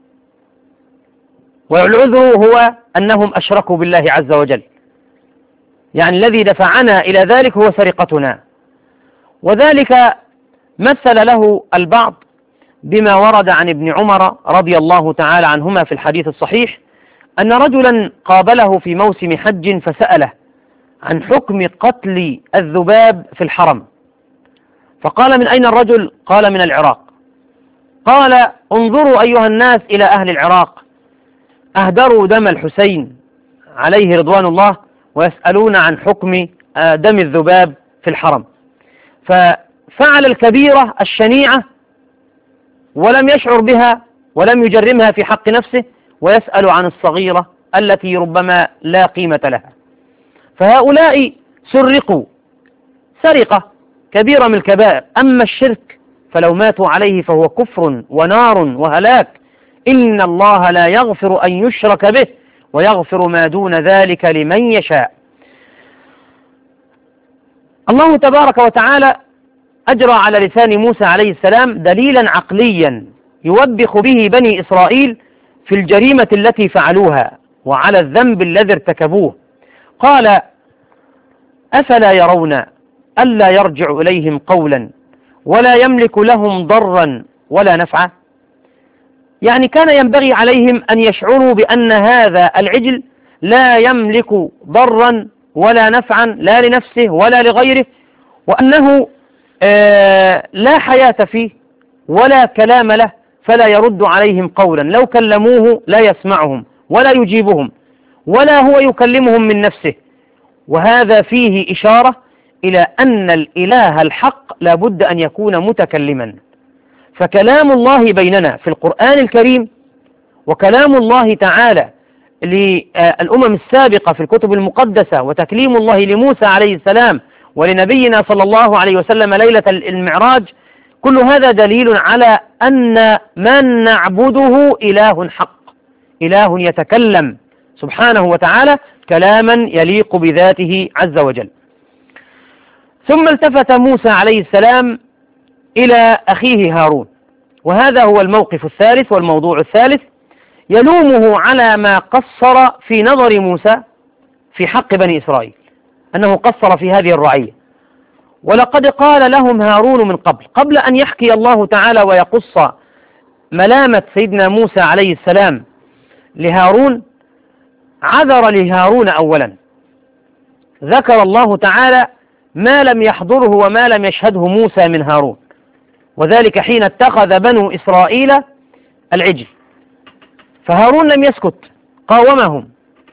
[SPEAKER 2] والعذر هو أنهم أشركوا بالله عز وجل، يعني الذي دفعنا إلى ذلك هو سرقتنا. وذلك مثل له البعض بما ورد عن ابن عمر رضي الله تعالى عنهما في الحديث الصحيح أن رجلا قابله في موسم حج فسأله عن حكم قتل الذباب في الحرم، فقال من أين الرجل؟ قال من العراق. قال انظروا أيها الناس إلى أهل العراق، أهدروا دم الحسين عليه رضوان الله ويسألون عن حكم دم الذباب في الحرم، ففعل الكبيرة الشنيعة ولم يشعر بها ولم يجرمها في حق نفسه، ويسأل عن الصغيرة التي ربما لا قيمة لها. فهؤلاء سرقوا سرقة كبيرة من الكبائر، أما الشرك فلو ماتوا عليه فهو كفر ونار وهلاك، إن الله لا يغفر أن يشرك به ويغفر ما دون ذلك لمن يشاء. الله تبارك وتعالى أجرى على لسان موسى عليه السلام دليلا عقليا يوبخ به بني إسرائيل في الجريمة التي فعلوها وعلى الذنب الذي ارتكبوه. قال أفلا يرون ألا يرجع إليهم قولا ولا يملك لهم ضرا ولا نفعا؟ يعني كان ينبغي عليهم أن يشعروا بأن هذا العجل لا يملك ضرا ولا نفعا لا لنفسه ولا لغيره، وأنه آه لا حياة فيه ولا كلام له، فلا يرد عليهم قولا، لو كلموه لا يسمعهم ولا يجيبهم ولا هو يكلمهم من نفسه. وهذا فيه إشارة إلى أن الإله الحق لا بد أن يكون متكلما، فكلام الله بيننا في القرآن الكريم وكلام الله تعالى للأمم السابقة في الكتب المقدسة وتكليم الله لموسى عليه السلام ولنبينا صلى الله عليه وسلم ليلة المعراج، كل هذا دليل على أن من نعبده إله حق، إله يتكلم سبحانه وتعالى كلاما يليق بذاته عز وجل. ثم التفت موسى عليه السلام إلى أخيه هارون، وهذا هو الموقف الثالث والموضوع الثالث، يلومه على ما قصر في نظر موسى في حق بني إسرائيل، أنه قصر في هذه الرعية. ولقد قال لهم هارون من قبل قبل أن يحكي الله تعالى ويقص ملامة سيدنا موسى عليه السلام لهارون، عذر لهارون أولا، ذكر الله تعالى ما لم يحضره وما لم يشهده موسى من هارون، وذلك حين اتخذ بنو إسرائيل العجل، فهارون لم يسكت، قاومهم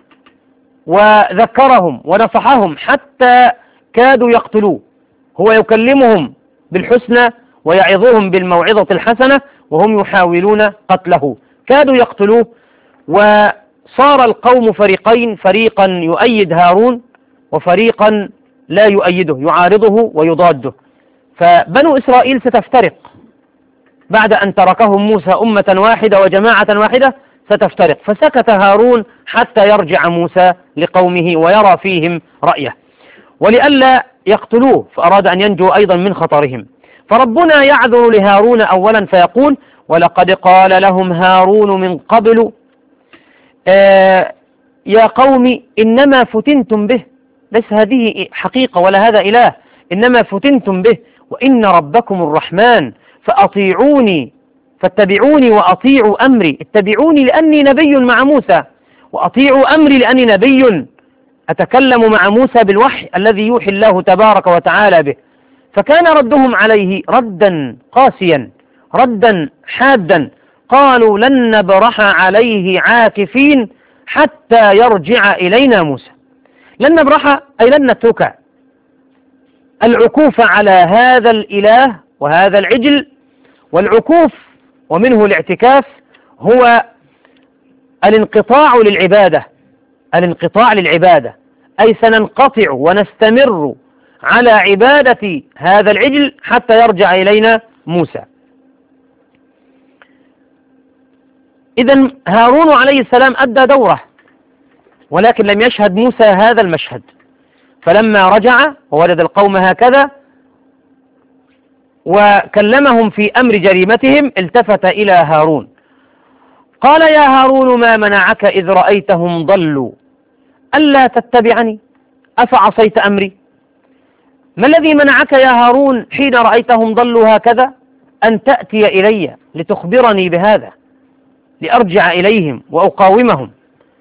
[SPEAKER 2] وذكرهم ونصحهم حتى كادوا يقتلوه، هو يكلمهم بالحسنى ويعظهم بالموعظة الحسنة وهم يحاولون قتله، كادوا يقتلوه. وصار القوم فريقين، فريقا يؤيد هارون وفريقا لا يؤيده، يعارضه ويضاده، فبنو إسرائيل ستفترق بعد أن تركهم موسى أمة واحدة وجماعة واحدة، ستفترق. فسكت هارون حتى يرجع موسى لقومه ويرى فيهم رأيه، ولئلا يقتلوه فأراد أن ينجو أيضا من خطرهم. فربنا يعذر لهارون أولا فيقول ولقد قال لهم هارون من قبل آه يا قوم إنما فتنتم به، ليس هذه حقيقة ولا هذا إله، إنما فتنتم به وإن ربكم الرحمن فأطيعوني فاتبعوني وأطيعوا أمري، اتبعوني لأني نبي مع موسى، وأطيعوا أمري لأني نبي أتكلم مع موسى بالوحي الذي يوحي الله تبارك وتعالى به. فكان ردهم عليه ردا قاسيا، ردا حادا. قالوا لن نبرح عليه عاكفين حتى يرجع إلينا موسى. لن نبرح أي لن نترك العكوف على هذا الإله وهذا العجل. والعكوف ومنه الاعتكاف هو الانقطاع للعبادة، الانقطاع للعبادة أي سننقطع ونستمر على عبادة هذا العجل حتى يرجع إلينا موسى. إذن هارون عليه السلام أدى دوره، ولكن لم يشهد موسى هذا المشهد. فلما رجع ووجد القوم هكذا وكلمهم في أمر جريمتهم التفت إلى هارون قال يا هارون ما منعك إذ رأيتهم ضلوا ألا تتبعني أفعصيت أمري؟ ما الذي منعك يا هارون حين رأيتهم ضلوا هكذا أن تأتي إلي لتخبرني بهذا لأرجع إليهم وأقاومهم؟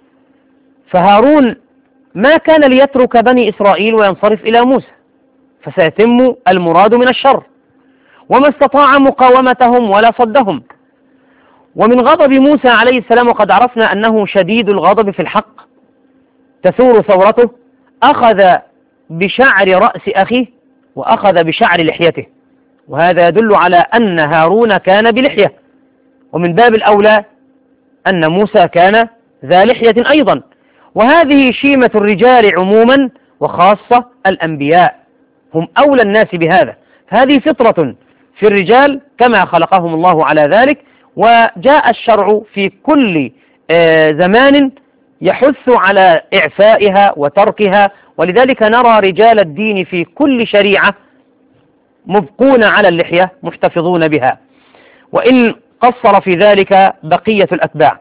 [SPEAKER 2] فهارون ما كان ليترك بني إسرائيل وينصرف إلى موسى، فسيتم المراد من الشر، وما استطاع مقاومتهم ولا صدهم. ومن غضب موسى عليه السلام وقد عرفنا أنه شديد الغضب في الحق تثور ثورته، أخذ بشعر رأس أخيه وأخذ بشعر لحيته، وهذا يدل على أن هارون كان بلحية، ومن باب الأولى أن موسى كان ذا لحية أيضا. وهذه شيمة الرجال عموما وخاصة الأنبياء، هم أولى الناس بهذا. هذه فطرة في الرجال كما خلقهم الله على ذلك، وجاء الشرع في كل زمان يحث على إعفائها وتركها، ولذلك نرى رجال الدين في كل شريعة مبقون على اللحية محتفظون بها، وإن قصر في ذلك بقية الأتباع.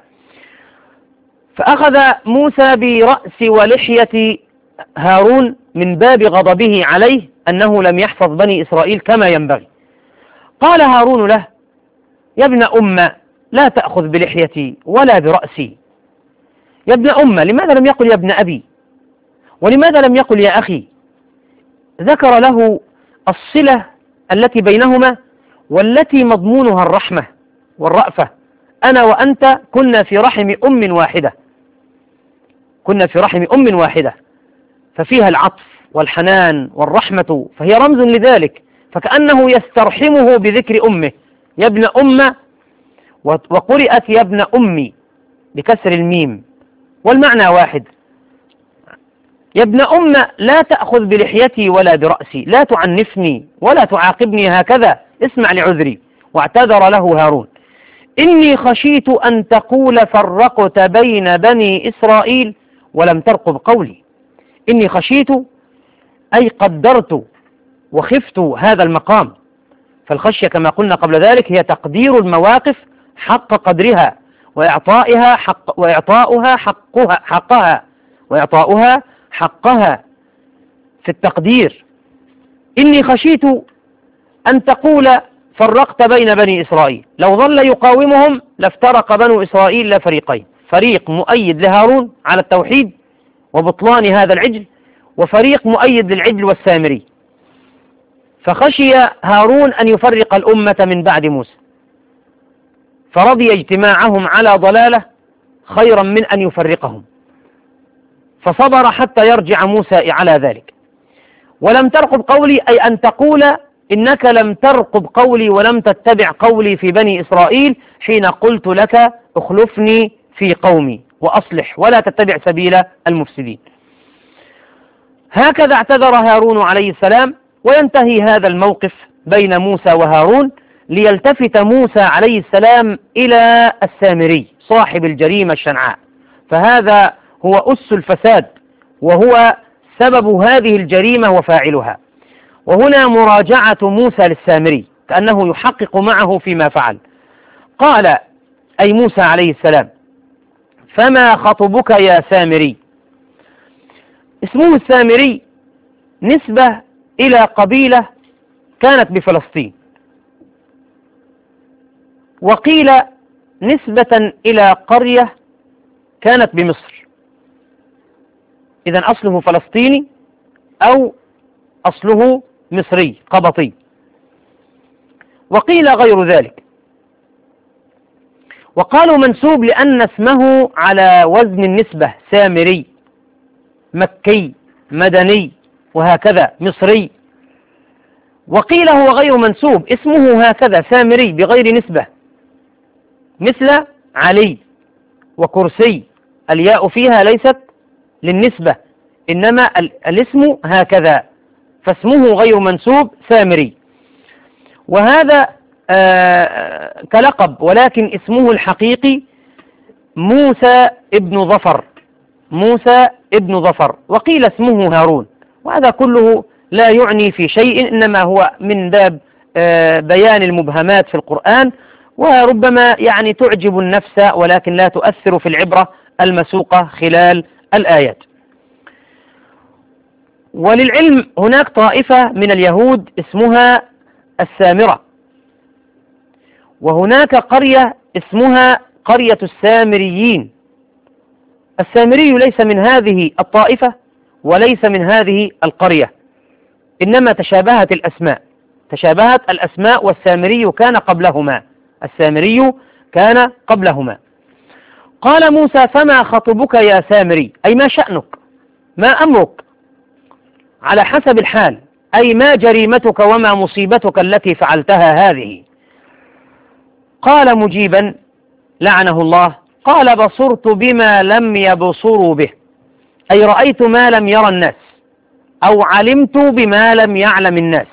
[SPEAKER 2] فأخذ موسى برأس ولحية هارون من باب غضبه عليه أنه لم يحفظ بني إسرائيل كما ينبغي. قال هارون له يا ابن أم لا تأخذ بلحيتي ولا برأسي. يا ابن أم، لماذا لم يقل يا ابن أبي؟ ولماذا لم يقل يا أخي؟ ذكر له الصلة التي بينهما والتي مضمونها الرحمة والرأفة. أنا وأنت كنا في رحم أم واحدة، كنا في رحم أم واحدة، ففيها العطف والحنان والرحمة، فهي رمز لذلك، فكأنه يسترحمه بذكر أمه يا ابن أم، وقرئت يا ابن أمي بكسر الميم، والمعنى واحد. يا ابن أم لا تأخذ بلحيتي ولا برأسي، لا تعنفني ولا تعاقبني هكذا، اسمع لعذري. واعتذر له هارون إني خشيت أن تقول فرقت بين بني إسرائيل ولم ترقب قولي. إني خشيت أي قدرت وخفت هذا المقام، فالخشية كما قلنا قبل ذلك هي تقدير المواقف حق قدرها وإعطائها حق وإعطاؤها حقها حقها وإعطاؤها حقها في التقدير. إني خشيت أن تقول فرقت بين بني إسرائيل، لو ظل يقاومهم لافترق بنو إسرائيل لفريقين، فريق مؤيد لهارون على التوحيد وبطلان هذا العجل، وفريق مؤيد للعجل والسامري. فخشي هارون أن يفرق الأمة من بعد موسى، فرضي اجتماعهم على ضلالة خيرا من أن يفرقهم، فصبر حتى يرجع موسى على ذلك. ولم ترقب قولي أي أن تقول إنك لم ترقب قولي ولم تتبع قولي في بني إسرائيل حين قلت لك اخلفني في قومي وأصلح ولا تتبع سبيل المفسدين. هكذا اعتذر هارون عليه السلام، وينتهي هذا الموقف بين موسى وهارون ليلتفت موسى عليه السلام إلى السامري صاحب الجريمة الشنعاء، فهذا هو أس الفساد وهو سبب هذه الجريمة وفاعلها. وهنا مراجعة موسى للسامري كأنه يحقق معه فيما فعل. قال أي موسى عليه السلام فما خطبك يا سامري؟ اسمه السامري نسبة إلى قبيلة كانت بفلسطين، وقيل نسبة إلى قرية كانت بمصر. إذن أصله فلسطيني أو أصله مصري قبطي، وقيل غير ذلك، وقالوا منسوب لأن اسمه على وزن النسبة، سامري، مكي، مدني، وهكذا، مصري. وقيل هو غير منسوب، اسمه هكذا سامري بغير نسبة، مثل علي وكرسي، الياء فيها ليست للنسبة إنما الاسم هكذا، فاسمه غير منسوب سامري. وهذا آه كلقب، ولكن اسمه الحقيقي موسى ابن ظفر، موسى ابن ظفر، وقيل اسمه هارون، وهذا كله لا يعني في شيء، إنما هو من باب آه بيان المبهمات في القرآن، وربما يعني تعجب النفس ولكن لا تؤثر في العبرة المسوقة خلال الآيات. وللعلم هناك طائفة من اليهود اسمها السامرة، وهناك قرية اسمها قرية السامريين. السامري ليس من هذه الطائفة وليس من هذه القرية، إنما تشابهت الأسماء، تشابهت الأسماء، والسامري كان قبلهما، السامري كان قبلهما. قال موسى: فما خطبك يا سامري؟ أي ما شأنك، ما أمرك، على حسب الحال، أي ما جريمتك وما مصيبتك التي فعلتها هذه؟ قال مجيبا لعنه الله: قال: بصرت بما لم يبصروا به، أي رأيت ما لم يرى الناس، أو علمت بما لم يعلم الناس.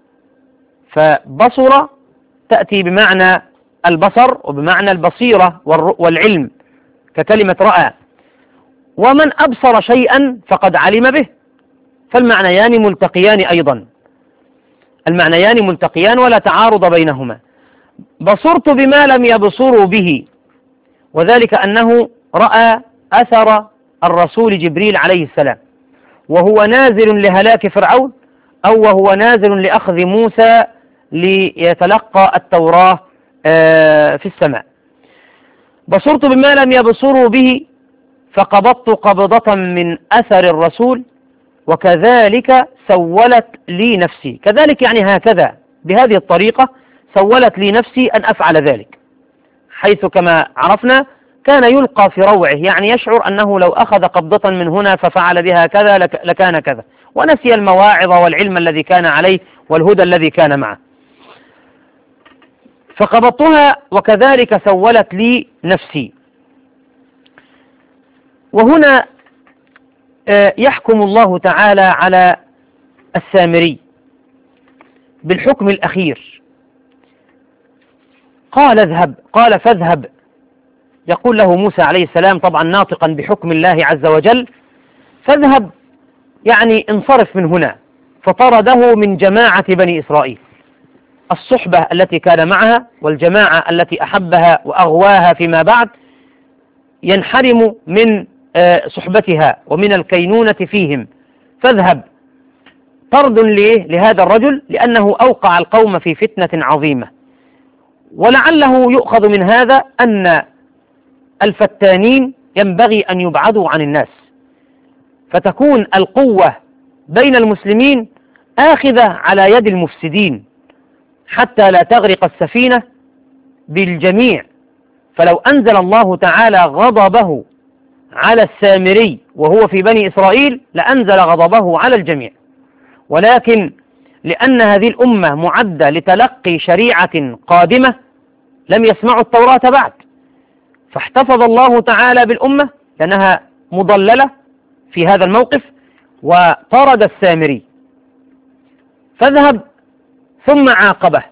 [SPEAKER 2] فبصر تأتي بمعنى البصر وبمعنى البصيرة والعلم ككلمة رأى، ومن أبصر شيئا فقد علم به، فالمعنيان ملتقيان أيضا، المعنيان ملتقيان ولا تعارض بينهما. بصرت بما لم يبصروا به، وذلك أنه رأى أثر الرسول جبريل عليه السلام وهو نازل لهلاك فرعون، أو وهو نازل لأخذ موسى ليتلقى التوراة في السماء. بصرت بما لم يبصروا به فقبضت قبضة من أثر الرسول، وكذلك سولت لي نفسي، كذلك يعني هكذا، بهذه الطريقة سولت لي نفسي أن أفعل ذلك، حيث كما عرفنا كان يلقى في روعه، يعني يشعر أنه لو أخذ قبضة من هنا ففعل بها كذا لكان كذا، ونسي المواعظ والعلم الذي كان عليه والهدى الذي كان معه. فقبضتها وكذلك سولت لي نفسي. وهنا يحكم الله تعالى على السامري بالحكم الأخير. قال اذهب، قال فاذهب، يقول له موسى عليه السلام طبعا ناطقا بحكم الله عز وجل: فاذهب يعني انصرف من هنا. فطرده من جماعة بني إسرائيل، الصحبة التي كان معها والجماعة التي أحبها وأغواها فيما بعد، ينحرم من صحبتها ومن الكينونة فيهم. فاذهب طرد لهذا الرجل لأنه أوقع القوم في فتنة عظيمة. ولعله يؤخذ من هذا أن الفتانين ينبغي أن يبعدوا عن الناس، فتكون القوة بين المسلمين آخذة على يد المفسدين حتى لا تغرق السفينة بالجميع. فلو أنزل الله تعالى غضبه على السامري وهو في بني إسرائيل لأنزل غضبه على الجميع، ولكن لأن هذه الأمة معدة لتلقي شريعة قادمة لم يسمعوا التوراة بعد، فاحتفظ الله تعالى بالأمة لأنها مضللة في هذا الموقف، وطرد السامري. فاذهب ثم عاقبه،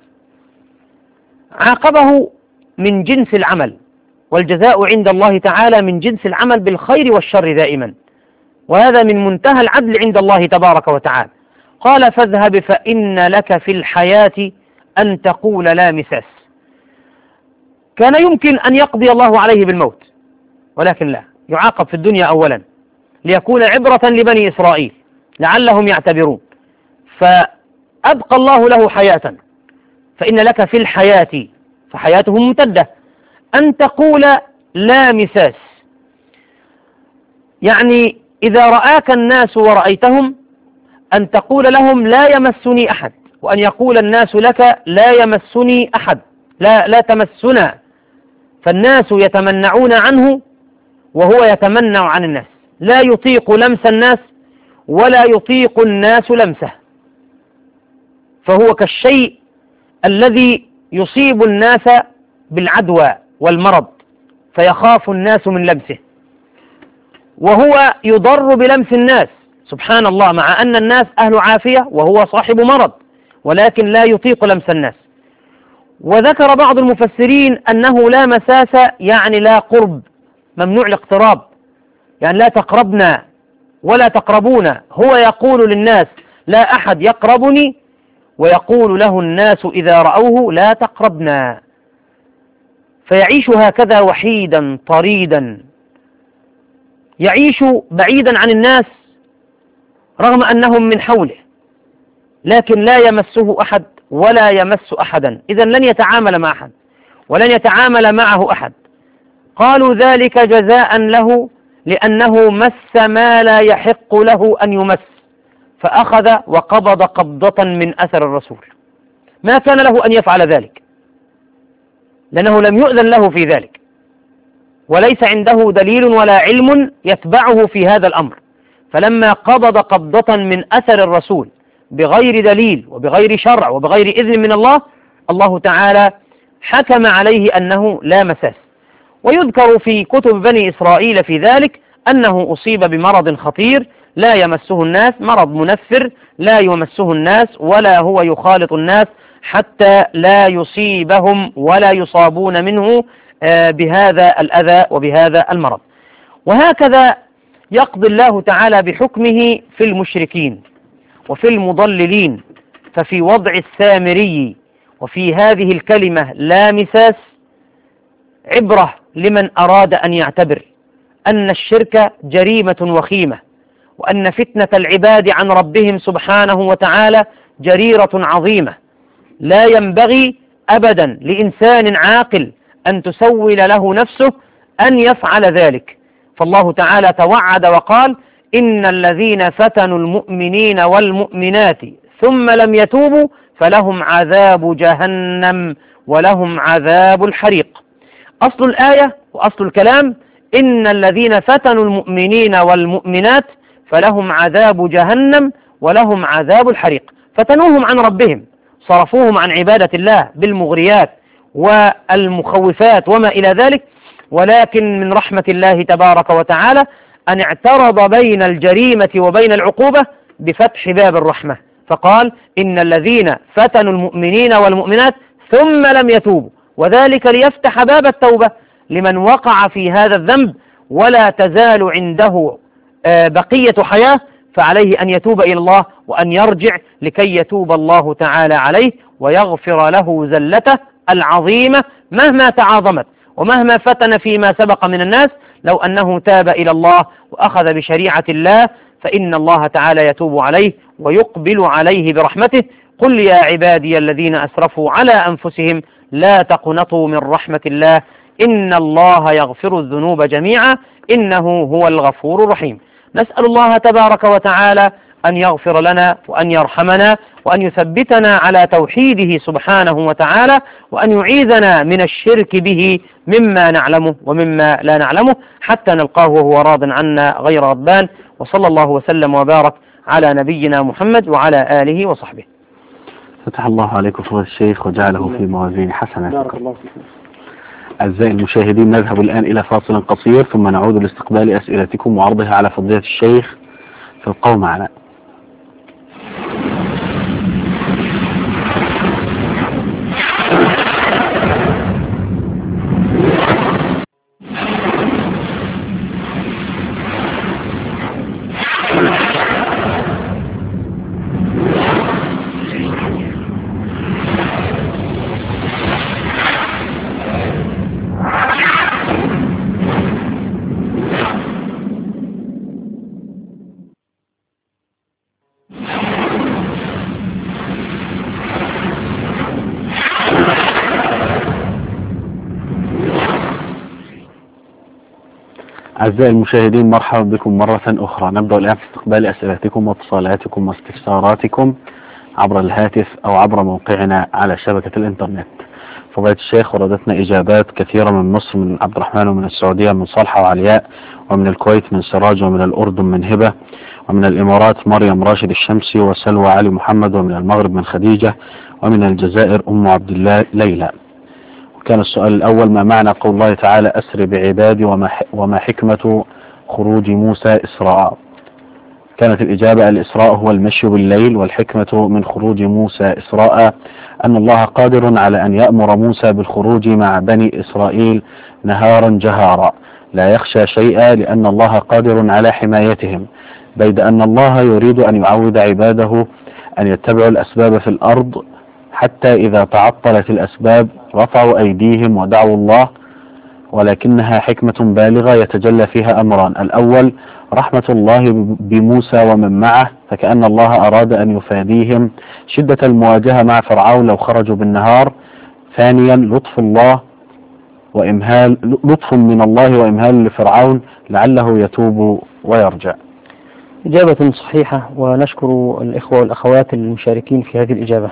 [SPEAKER 2] عاقبه من جنس العمل، والجزاء عند الله تعالى من جنس العمل بالخير والشر دائما، وهذا من منتهى العدل عند الله تبارك وتعالى. قال: فاذهب فإن لك في الحياة أن تقول لا مساس. كان يمكن أن يقضي الله عليه بالموت، ولكن لا، يعاقب في الدنيا أولا ليكون عبرة لبني إسرائيل لعلهم يعتبرون، فأبقى الله له حياة. فإن لك في الحياة، فحياته ممتدة، أن تقول لا مساس، يعني إذا رآك الناس ورأيتهم أن تقول لهم لا يمسني أحد، وأن يقول الناس لك لا يمسني أحد، لا, لا تمسنا، فالناس يتمنعون عنه وهو يتمنع عن الناس، لا يطيق لمس الناس ولا يطيق الناس لمسه، فهو كالشيء الذي يصيب الناس بالعدوى والمرض فيخاف الناس من لمسه، وهو يضر بلمس الناس سبحان الله، مع أن الناس أهل عافية وهو صاحب مرض، ولكن لا يطيق لمس الناس. وذكر بعض المفسرين أنه لا مساس يعني لا قرب، ممنوع الاقتراب، يعني لا تقربنا ولا تقربونا، هو يقول للناس لا أحد يقربني، ويقول له الناس إذا رأوه لا تقربنا، فيعيش هكذا وحيدا طريدا، يعيش بعيدا عن الناس رغم أنهم من حوله، لكن لا يمسه أحد ولا يمس أحدا، إذا لن يتعامل مع أحد ولن يتعامل معه أحد. قالوا ذلك جزاء له لأنه مس ما لا يحق له أن يمس، فأخذ وقبض قبضة من أثر الرسول، ما كان له أن يفعل ذلك لأنه لم يؤذن له في ذلك، وليس عنده دليل ولا علم يتبعه في هذا الأمر، فلما قبض قبضة من أثر الرسول بغير دليل وبغير شرع وبغير إذن من الله، الله تعالى حكم عليه أنه لا مساس. ويذكر في كتب بني إسرائيل في ذلك أنه أصيب بمرض خطير لا يمسه الناس، مرض منفر لا يمسه الناس ولا هو يخالط الناس حتى لا يصيبهم ولا يصابون منه بهذا الأذى وبهذا المرض. وهكذا يقضي الله تعالى بحكمه في المشركين وفي المضللين، ففي وضع السامري وفي هذه الكلمة لا مساس عبرة لمن أراد أن يعتبر أن الشرك جريمة وخيمة، وأن فتنة العباد عن ربهم سبحانه وتعالى جريرة عظيمة، لا ينبغي أبدا لإنسان عاقل أن تسول له نفسه أن يفعل ذلك. فالله تعالى توعد وقال إن الذين فتنوا المؤمنين والمؤمنات ثم لم يتوبوا فلهم عذاب جهنم ولهم عذاب الحريق. أصل الآية وأصل الكلام إن الذين فتنوا المؤمنين والمؤمنات فلهم عذاب جهنم ولهم عذاب الحريق، فتنوهم عن ربهم، صرفوهم عن عبادة الله بالمغريات والمخوفات وما إلى ذلك، ولكن من رحمة الله تبارك وتعالى أن اعترض بين الجريمة وبين العقوبة بفتح باب الرحمة، فقال إن الذين فتنوا المؤمنين والمؤمنات ثم لم يتوبوا، وذلك ليفتح باب التوبة لمن وقع في هذا الذنب ولا تزال عنده بقية حياة، فعليه أن يتوب إلى الله وأن يرجع لكي يتوب الله تعالى عليه ويغفر له زلته العظيمة مهما تعاظمت ومهما فتن فيما سبق من الناس. لو أنه تاب إلى الله وأخذ بشريعة الله فإن الله تعالى يتوب عليه ويقبل عليه برحمته. قل يا عبادي الذين أسرفوا على أنفسهم لا تقنطوا من رحمة الله إن الله يغفر الذنوب جميعا إنه هو الغفور الرحيم. نسأل الله تبارك وتعالى أن يغفر لنا وأن يرحمنا وأن يثبتنا على توحيده سبحانه وتعالى، وأن يعيذنا من الشرك به مما نعلمه ومما لا نعلمه حتى نلقاه وهو راض عنا غير غضبان. وصلى الله وسلم وبارك على نبينا محمد وعلى آله وصحبه.
[SPEAKER 1] فتح الله عليكم فضيلة الشيخ وجعله في موازين حسناتكم. أعزائي المشاهدين، نذهب الآن إلى فاصل قصير ثم نعود لاستقبال أسئلتكم وعرضها على فضيلة الشيخ في القوم معنا. أعزائي المشاهدين، مرحبا بكم مرة أخرى. نبدأ الآن في استقبال أسئلتكم واتصالاتكم واستفساراتكم عبر الهاتف أو عبر موقعنا على شبكة الإنترنت. فضيلة الشيخ، وردتنا إجابات كثيرة من مصر، من عبد الرحمن، ومن السعودية من صالحة وعلياء، ومن الكويت من سراج، ومن الأردن من هبة، ومن الإمارات مريم راشد الشمسي وسلوى علي محمد، ومن المغرب من خديجة، ومن الجزائر أم عبد الله ليلى. وكان السؤال الأول: ما معنى قول الله تعالى أسر بعبادي وما, وما حكمة خروج موسى إسراء؟ كانت الإجابة: الإسراء هو المشي بالليل، والحكمة من خروج موسى إسراء أن الله قادر على أن يأمر موسى بالخروج مع بني إسرائيل نهارا جهارا لا يخشى شيئا، لأن الله قادر على حمايتهم، بيد أن الله يريد أن يعود عباده أن يتبعوا الأسباب في الأرض، حتى إذا تعطلت الأسباب رفعوا أيديهم ودعوا الله، ولكنها حكمة بالغة يتجلى فيها أمران: الأول رحمة الله بموسى ومن معه، فكأن الله أراد أن يفاديهم شدة المواجهة مع فرعون لو خرجوا بالنهار. ثانيا لطف الله وإمهال لطف من الله وإمهال لفرعون لعله يتوب ويرجع.
[SPEAKER 2] إجابة صحيحة، ونشكر الإخوة والأخوات المشاركين في هذه الإجابة.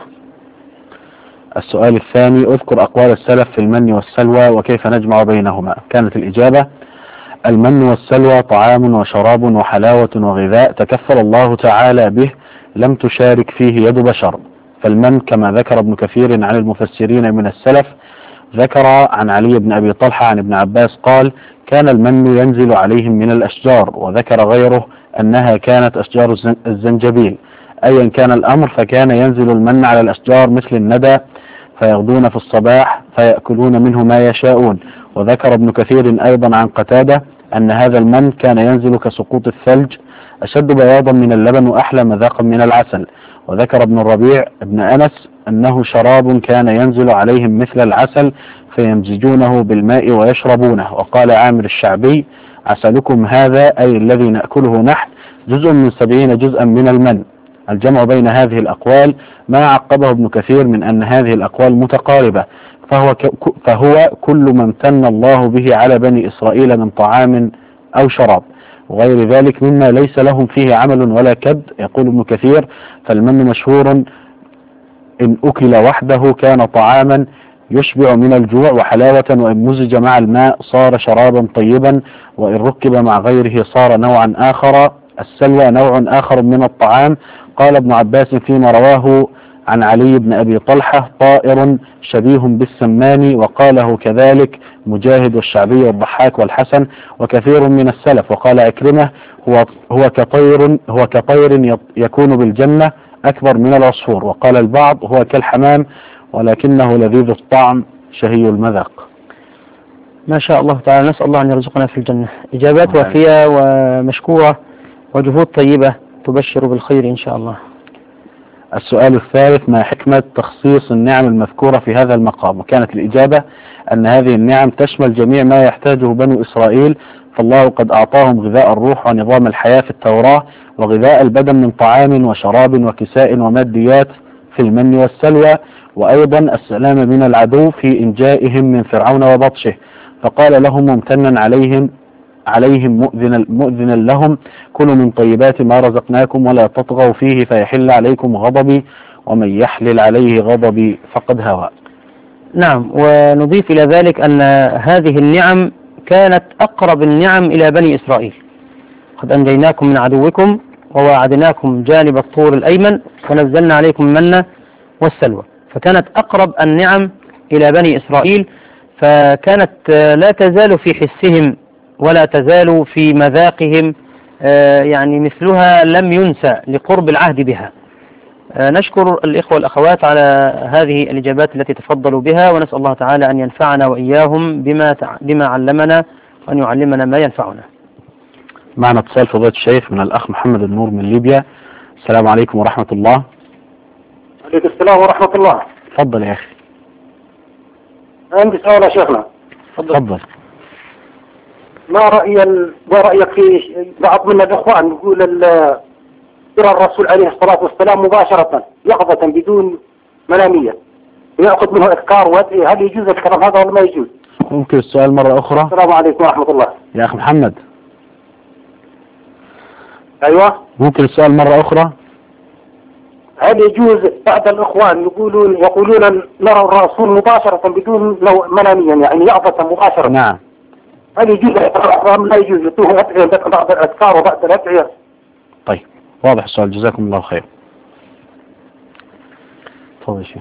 [SPEAKER 1] السؤال الثاني: اذكر أقوال السلف في المن والسلوى وكيف نجمع بينهما. كانت الإجابة: المن والسلوى طعام وشراب وحلاوة وغذاء تكفل الله تعالى به، لم تشارك فيه يد بشر. فالمن كما ذكر ابن كثير عن المفسرين من السلف، ذكر عن علي بن أبي طلحة عن ابن عباس قال: كان المن ينزل عليهم من الأشجار. وذكر غيره أنها كانت أشجار الزنجبيل. أيا كان الأمر فكان ينزل المن على الأشجار مثل الندى، فيغدون في الصباح فيأكلون منه ما يشاءون. وذكر ابن كثير أيضا عن قتادة أن هذا المن كان ينزل كسقوط الثلج، أشد بياضا من اللبن وأحلى مذاقا من العسل. وذكر ابن الربيع ابن أنس أنه شراب كان ينزل عليهم مثل العسل، فيمزجونه بالماء ويشربونه. وقال عامر الشعبي: عسلكم هذا، أي الذي نأكله نحن، جزء من سبعين جزءا من المن. الجمع بين هذه الأقوال ما عقبه ابن كثير من أن هذه الأقوال متقاربة، فهو, فهو كل ما امتن الله به على بني إسرائيل من طعام أو شراب وغير ذلك مما ليس لهم فيه عمل ولا كد. يقول ابن كثير: فالمن مشهور إن أكل وحده كان طعاما يشبع من الجوع وحلاوة، وإن مزج مع الماء صار شرابا طيبا، وإن ركب مع غيره صار نوعا آخر. السلوى نوع آخر من الطعام. قال ابن عباس فيما رواه عن علي بن أبي طلحة: طائر شبيه بالسمان. وقاله كذلك مجاهد والشعبي والضحاك والحسن وكثير من السلف. وقال عكرمة: هو هو كطير هو كطير يكون بالجنة أكبر من العصفور. وقال البعض: هو كالحمام ولكنه لذيذ الطعم شهي المذاق.
[SPEAKER 2] ما شاء الله تعالى، نسأل الله أن يرزقنا في الجنة. إجابات وافية ومشكورة وجهود طيبة تبشر بالخير إن شاء الله.
[SPEAKER 1] السؤال الثالث: ما حكمة تخصيص النعم المذكورة في هذا المقام؟ وكانت الإجابة أن هذه النعم تشمل جميع ما يحتاجه بنو إسرائيل، فالله قد أعطاهم غذاء الروح ونظام الحياة في التوراة، وغذاء البدن من طعام وشراب وكساء وماديات في المن والسلوى، وأيضا السلام من العدو في إنجائهم من فرعون وبطشه. فقال لهم ممتنا عليهم عليهم مؤذنا, مؤذنا لهم: كلوا من طيبات ما رزقناكم ولا تطغوا فيه فيحل عليكم غضبي، ومن يحلل عليه غضبي فقد هوى.
[SPEAKER 2] نعم، ونضيف إلى ذلك أن هذه النعم كانت أقرب النعم إلى بني إسرائيل. قد أنجيناكم من عدوكم وواعدناكم جانب الطور الأيمن ونزلنا عليكم المن والسلوى، فكانت أقرب النعم إلى بني إسرائيل، فكانت لا تزال في حسهم ولا تزال في مذاقهم، يعني مثلها لم ينسى لقرب العهد بها. نشكر الإخوة والأخوات على هذه الإجابات التي تفضلوا بها، ونسأل الله تعالى أن ينفعنا وإياهم بما بما علمنا، وأن يعلمنا ما ينفعنا.
[SPEAKER 1] معنا اتصال فضيلة الشيخ من الأخ محمد النور من ليبيا. السلام عليكم ورحمة الله.
[SPEAKER 4] عليكم السلام ورحمة الله.
[SPEAKER 1] تفضل يا أخي.
[SPEAKER 4] عندي سؤال يا شيخنا.
[SPEAKER 1] تفضل.
[SPEAKER 4] ما رأي ال... ما رأيك في بعض من الإخوان يقول ال... يرى الرسول عليه الصلاة والسلام مباشرة يقظة بدون منامية ويأخذ منه إذكار وادعي، هل يجوز الكلام هذا ولا ما يجوز؟
[SPEAKER 1] ممكن السؤال مرة أخرى؟
[SPEAKER 4] السلام عليكم ورحمة الله.
[SPEAKER 1] يا أخي محمد.
[SPEAKER 4] أيوة.
[SPEAKER 1] ممكن السؤال مرة أخرى؟
[SPEAKER 4] هل يجوز بعض الإخوان يقولون يقولون نرى الرسول مباشرة بدون مناميا يعني يقظة مباشرة؟
[SPEAKER 1] نعم.
[SPEAKER 4] هل يجوز لا يجوز يعطوه أدعية بعض الأذكار وبعض الأدعية؟
[SPEAKER 1] طيب واضح السؤال، جزاكم الله خير. تفضل يا شيخ.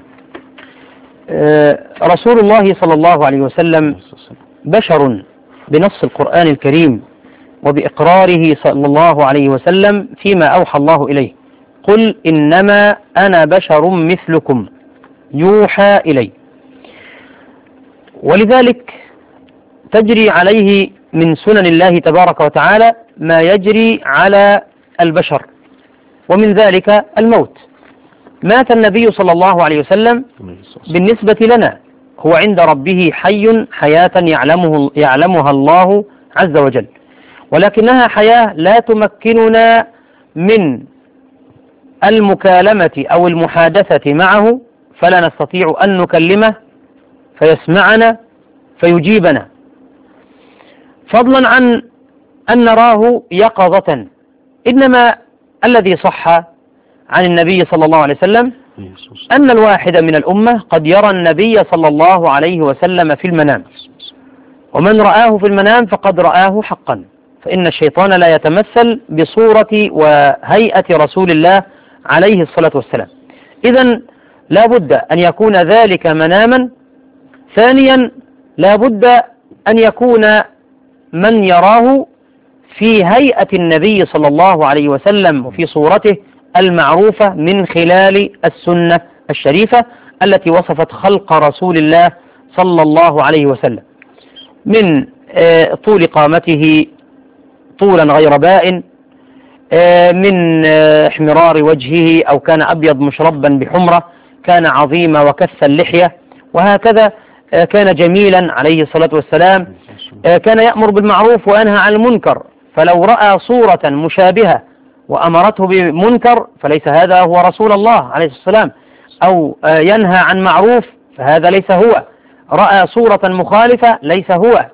[SPEAKER 2] رسول الله صلى الله عليه وسلم بشر بنص القرآن الكريم وبإقراره صلى الله عليه وسلم فيما أوحى الله إليه: قل إنما أنا بشر مثلكم يوحى إلي. ولذلك تجري عليه من سنن الله تبارك وتعالى ما يجري على البشر، ومن ذلك الموت. مات النبي صلى الله عليه وسلم بالنسبة لنا هو عند ربه حي حياة يعلمه يعلمها الله عز وجل، ولكنها حياة لا تمكننا من المكالمة أو المحادثة معه، فلا نستطيع أن نكلمه فيسمعنا فيجيبنا، فضلا عن أن نراه يقظة. إنما الذي صح عن النبي صلى الله عليه وسلم أن الواحد من الأمة قد يرى النبي صلى الله عليه وسلم في المنام، ومن رآه في المنام فقد رآه حقا، فإن الشيطان لا يتمثل بصورة وهيئة رسول الله عليه الصلاة والسلام. إذن لا بد أن يكون ذلك مناما. ثانيا لا بد أن يكون من يراه في هيئة النبي صلى الله عليه وسلم وفي صورته المعروفة من خلال السنة الشريفة التي وصفت خلق رسول الله صلى الله عليه وسلم، من طول قامته طولا غير بائن، من احمرار وجهه أو كان أبيض مشربا بحمرة، كان عظيم وكث اللحية، وهكذا كان جميلا عليه الصلاة والسلام، كان يأمر بالمعروف وينهى عن المنكر، فلو رأى صورة مشابهة وأمرته بمنكر فليس هذا هو رسول الله عليه الصلاة والسلام، أو ينهى عن معروف فهذا ليس هو، رأى صورة مخالفة ليس هو.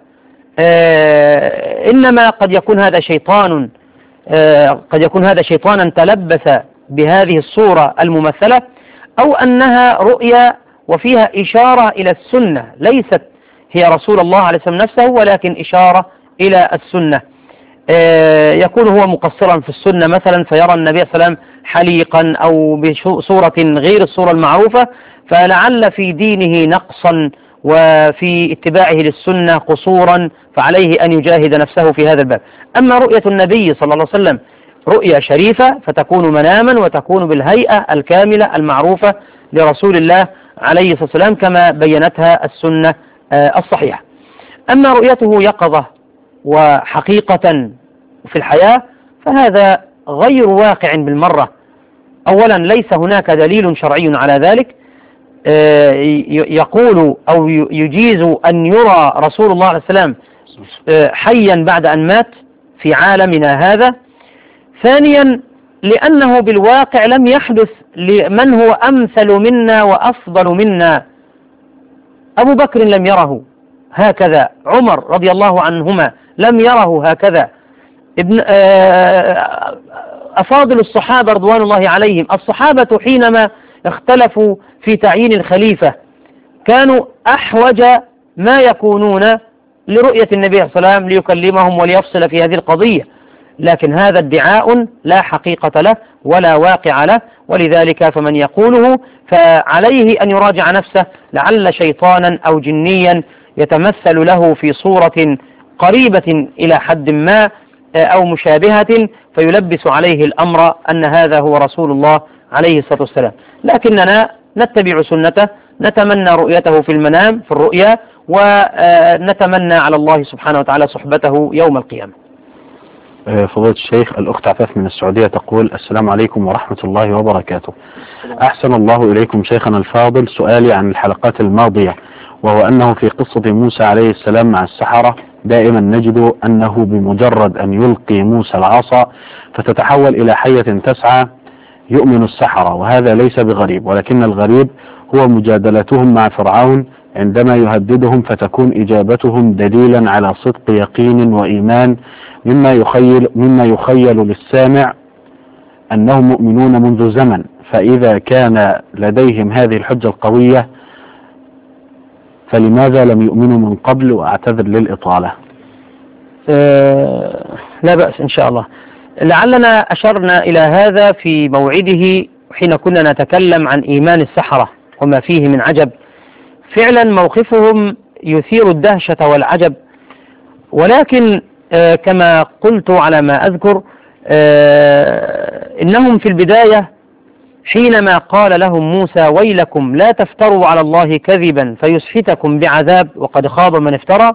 [SPEAKER 2] إنما قد يكون هذا شيطان قد يكون هذا شيطانا تلبس بهذه الصورة الممثلة، أو أنها رؤيا وفيها إشارة إلى السنة، ليست هي رسول الله عليه الصلاة والسلام نفسه ولكن إشارة إلى السنة. يكون هو مقصرا في السنة مثلا فيرى النبي صلى الله عليه وسلم حليقا أو بصورة غير الصورة المعروفة، فلعل في دينه نقصا وفي اتباعه للسنة قصورا، فعليه أن يجاهد نفسه في هذا الباب. أما رؤية النبي صلى الله عليه وسلم رؤية شريفة فتكون مناما وتكون بالهيئة الكاملة المعروفة لرسول الله عليه الصلاة والسلام كما بينتها السنة الصحيحة. أما رؤيته يقظة وحقيقة في الحياة فهذا غير واقع بالمرة. أولا ليس هناك دليل شرعي على ذلك يقول أو يجيز أن يرى رسول الله عليه السلام حيا بعد أن مات في عالمنا هذا. ثانيا لأنه بالواقع لم يحدث لمن هو أمثل منا وأفضل منا. أبو بكر لم يره هكذا، عمر رضي الله عنهما لم يره هكذا، ابن أفاضل الصحابة رضوان الله عليهم. الصحابة حينما اختلفوا في تعيين الخليفة كانوا أحوج ما يكونون لرؤية النبي صلى الله عليه وسلم ليكلمهم وليفصل في هذه القضية، لكن هذا ادعاء لا حقيقة له ولا واقع له، ولذلك فمن يقوله فعليه أن يراجع نفسه، لعل شيطانا أو جنيا يتمثل له في صورة قريبة إلى حد ما أو مشابهة فيلبس عليه الأمر أن هذا هو رسول الله عليه الصلاة والسلام. لكننا نتبع سنته، نتمنى رؤيته في المنام في الرؤيا، ونتمنى على الله سبحانه وتعالى صحبته يوم القيامة.
[SPEAKER 1] فضيلة الشيخ، الأخت عفاف من السعودية تقول: السلام عليكم ورحمة الله وبركاته. أحسن الله إليكم شيخنا الفاضل، سؤالي عن الحلقات الماضية، وهو أنه في قصة موسى عليه السلام مع السحرة دائما نجد أنه بمجرد أن يلقي موسى العصا فتتحول إلى حية تسعى يؤمن السحرة، وهذا ليس بغريب، ولكن الغريب هو مجادلتهم مع فرعون عندما يهددهم فتكون إجابتهم دليلا على صدق يقين وإيمان مما يخيل مما يخيل للسامع أنهم مؤمنون منذ زمن، فإذا كان لديهم هذه الحجة القوية فلماذا لم يؤمنوا من قبل؟ وأعتذر للإطالة.
[SPEAKER 2] أه لا بأس إن شاء الله. لعلنا أشرنا إلى هذا في موعده حين كنا نتكلم عن إيمان السحرة وما فيه من عجب. فعلا موقفهم يثير الدهشة والعجب، ولكن آه كما قلت على ما أذكر آه إنهم في البداية حينما قال لهم موسى ويلكم لا تفتروا على الله كذبا فيسحتكم بعذاب وقد خاب من افترى،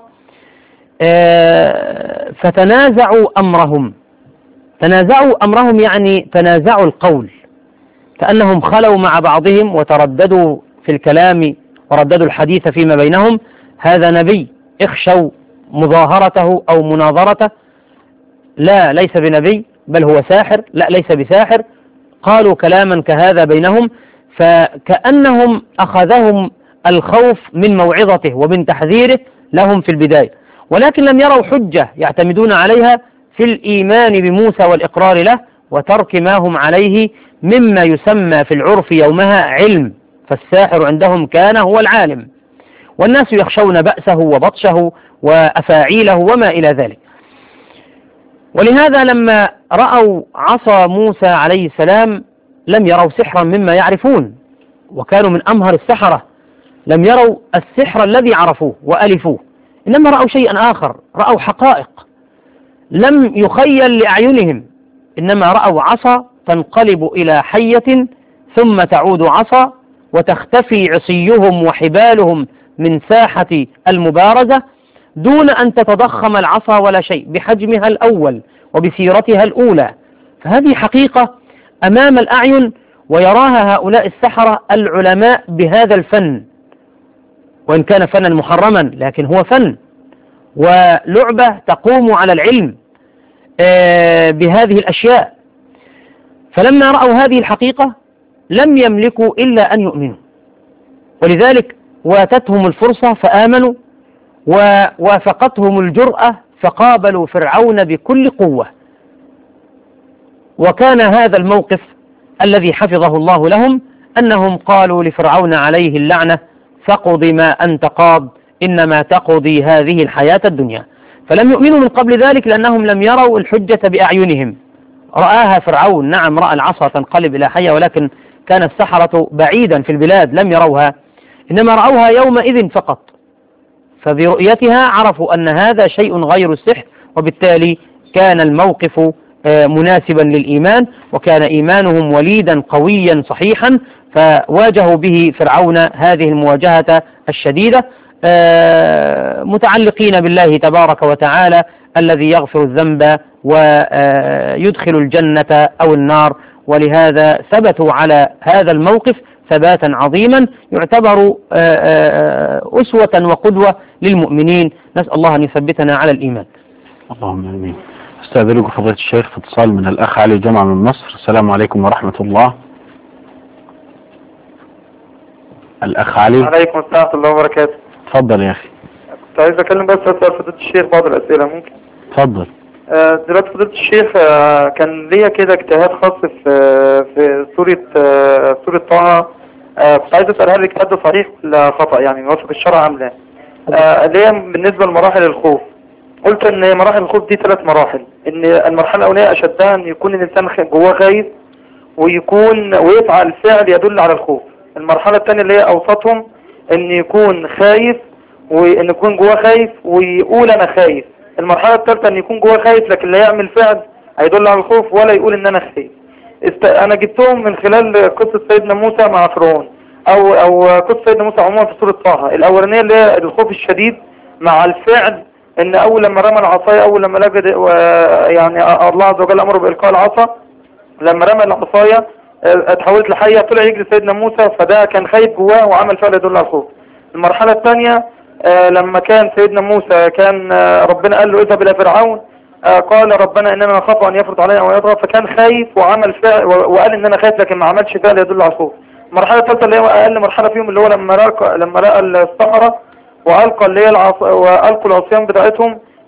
[SPEAKER 2] آه فتنازعوا أمرهم. تنازعوا أمرهم يعني تنازعوا القول، كأنهم خلوا مع بعضهم وترددوا في الكلام ورددوا الحديث فيما بينهم. هذا نبي، اخشوا مظاهرته أو مناظرته. لا، ليس بنبي بل هو ساحر. لا، ليس بساحر. قالوا كلاما كهذا بينهم، فكأنهم أخذهم الخوف من موعظته ومن تحذيره لهم في البداية، ولكن لم يروا حجة يعتمدون عليها في الإيمان بموسى والإقرار له وترك ما هم عليه مما يسمى في العرف يومها علم، فالساحر عندهم كان هو العالم، والناس يخشون بأسه وبطشه وأفاعيله وما إلى ذلك. ولهذا لما رأوا عصا موسى عليه السلام لم يروا سحرا مما يعرفون، وكانوا من أمهر السحرة، لم يروا السحر الذي عرفوه وألفوه، إنما رأوا شيئا آخر، رأوا حقائق لم يخيل لأعينهم، إنما رأوا عصا تنقلب إلى حية ثم تعود عصا وتختفي عصيهم وحبالهم من ساحة المبارزة دون أن تتضخم العصا ولا شيء، بحجمها الأول وبسيرتها الأولى. فهذه حقيقة أمام الأعين، ويراها هؤلاء السحرة العلماء بهذا الفن، وإن كان فنا محرما لكن هو فن ولعبة تقوم على العلم بهذه الأشياء. فلما رأوا هذه الحقيقة لم يملكوا إلا أن يؤمنوا، ولذلك واتتهم الفرصة فآمنوا، ووافقتهم الجرأة فقابلوا فرعون بكل قوة. وكان هذا الموقف الذي حفظه الله لهم، أنهم قالوا لفرعون عليه اللعنة فاقض ما أنت قاض إنما تقضي هذه الحياة الدنيا. فلم يؤمنوا من قبل ذلك لأنهم لم يروا الحجة بأعينهم. رآها فرعون، نعم رأى العصا تنقلب إلى حية، ولكن كان السحرة بعيدا في البلاد لم يروها، إنما رأوها يومئذ فقط، فبرؤيتها عرفوا أن هذا شيء غير السحر، وبالتالي كان الموقف مناسبا للإيمان، وكان إيمانهم وليدا قويا صحيحا، فواجهوا به فرعون هذه المواجهة الشديدة متعلقين بالله تبارك وتعالى الذي يغفر الذنب ويدخل الجنة أو النار. ولهذا ثبتوا على هذا الموقف ثباتا عظيما يعتبر أسوة وقدوة للمؤمنين. نسأل الله أن يثبتنا على الإيمان.
[SPEAKER 1] اللهم آمين. استأذنكم فضيلة الشيخ في اتصال من الأخ علي جمعة من مصر. السلام عليكم ورحمة الله. الأخ علي.
[SPEAKER 5] عليكم السلام ورحمة الله وبركاته.
[SPEAKER 1] تفضل يا أخي.
[SPEAKER 5] كنت عايز أكلم بس أسأل فضيلة الشيخ بعض الأسئلة ممكن؟
[SPEAKER 1] تفضل.
[SPEAKER 5] آه دلوقتي فضيلة الشيخ آه كان ليا كده اجتهاد خاص في آه في سورة آه سورة طه. آه كنت عايز أسأل هل الاجتهاد ده صحيح ولا خطأ، يعني موافق الشرع أم لا؟ آه ليا بالنسبة لمراحل الخوف، قلت ان مراحل الخوف دي ثلاث مراحل، ان المرحلة الأولانية أشدها ان يكون الإنسان جواه خايف ويكون ويفعل فعل يدل على الخوف. المرحلة الثانية اللي هي أوسطهم ان يكون خايف وان يكون جواه خايف ويقول انا خايف. المرحلة الثالثة ان يكون جواه خايف لكن لا يعمل فعل هيدل على الخوف ولا يقول ان انا خايف. است... انا جبتهم من خلال قصة سيدنا موسى مع فرعون، او او قصة سيدنا موسى عموما في سورة طه. الاولانية اللي هي الخوف الشديد مع الفعل، ان اول لما رمى العصاية، اول لما لقى يعني الله عز وجل امره بإلقاء العصا، لما رمى العصاية اتحولت لحية طلع يجري سيدنا موسى، فده كان خايف جواه وعمل فعل يدل على الخوف. المرحلة الثانية لما كان سيدنا موسى كان ربنا قال له اذهب الى فرعون، قال ربنا اننا نخاف ان يفرض علينا او يطغى، فكان خايف وعمل فعل وقال ان انا خايف لكن ما عملش فعل يدل على الخوف. المرحلة الثالثة اللي هي اقل مرحلة فيهم اللي هو لما لقى لما لقى السحرة والقى اللي هي العصا والقوا العصيان بتاعتهم،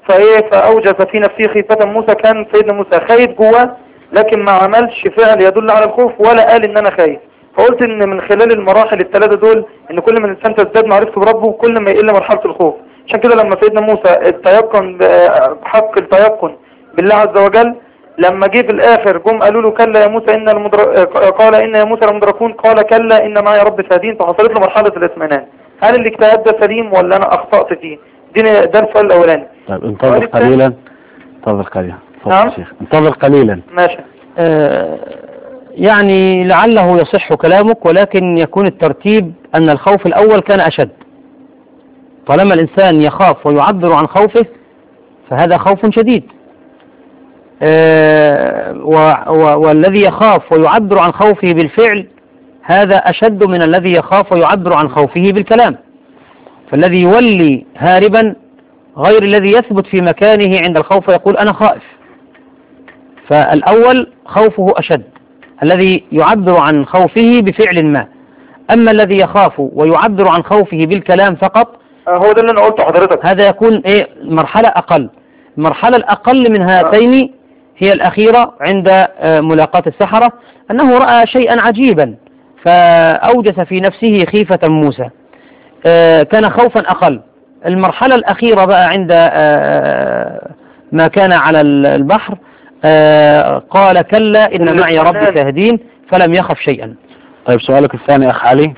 [SPEAKER 5] فايه فاوجس في نفسه خيفة موسى. كان سيدنا موسى خايف جواه لكن ما عملش فعل يدل على الخوف ولا قال ان انا خايف. فقلت ان من خلال المراحل الثلاثة دول ان كل ما الانسان تزداد معرفته بربه كل ما يقل مرحلة الخوف. عشان كده لما سيدنا موسى التيقن بحق التيقن بالله عز وجل، لما جه في الاخر جم قالوا له كلا يا موسى ان المدر... قال ان يا موسى لمدركون، قال كلا ان معي رب سيهدين، فحصلت له مرحلة الاطمئنان. هل الاجتهاد ده سليم ولا انا اخطأت فيه؟ دي ده السؤال الاولاني.
[SPEAKER 1] طيب انتظر قليلا انتظر قليلا
[SPEAKER 5] نعم
[SPEAKER 1] شيخ انتظر قليلا.
[SPEAKER 5] ماشي.
[SPEAKER 2] آه يعني لعله يصح كلامك، ولكن يكون الترتيب أن الخوف الأول كان أشد. طالما الإنسان يخاف ويعبر عن خوفه فهذا خوف شديد. آه والذي يخاف ويعبر عن خوفه بالفعل هذا أشد من الذي يخاف ويعبر عن خوفه بالكلام. فالذي يولي هاربا غير الذي يثبت في مكانه عند الخوف ويقول أنا خائف. فالأول خوفه أشد، الذي يعبر عن خوفه بفعل ما. أما الذي يخاف ويعبر عن خوفه بالكلام فقط
[SPEAKER 5] هو ده اللي أنا قلته حضرتك،
[SPEAKER 2] هذا يكون إيه مرحلة أقل. المرحلة الأقل من هاتين هي الأخيرة عند ملاقاة السحرة، أنه رأى شيئا عجيبا فأوجس في نفسه خيفة موسى، كان خوفا أقل. المرحلة الأخيرة بقى عند ما كان على البحر قال كلا إن معي ربي سيهدين، فلم يخف شيئا.
[SPEAKER 1] طيب سؤالك الثاني أخ علي.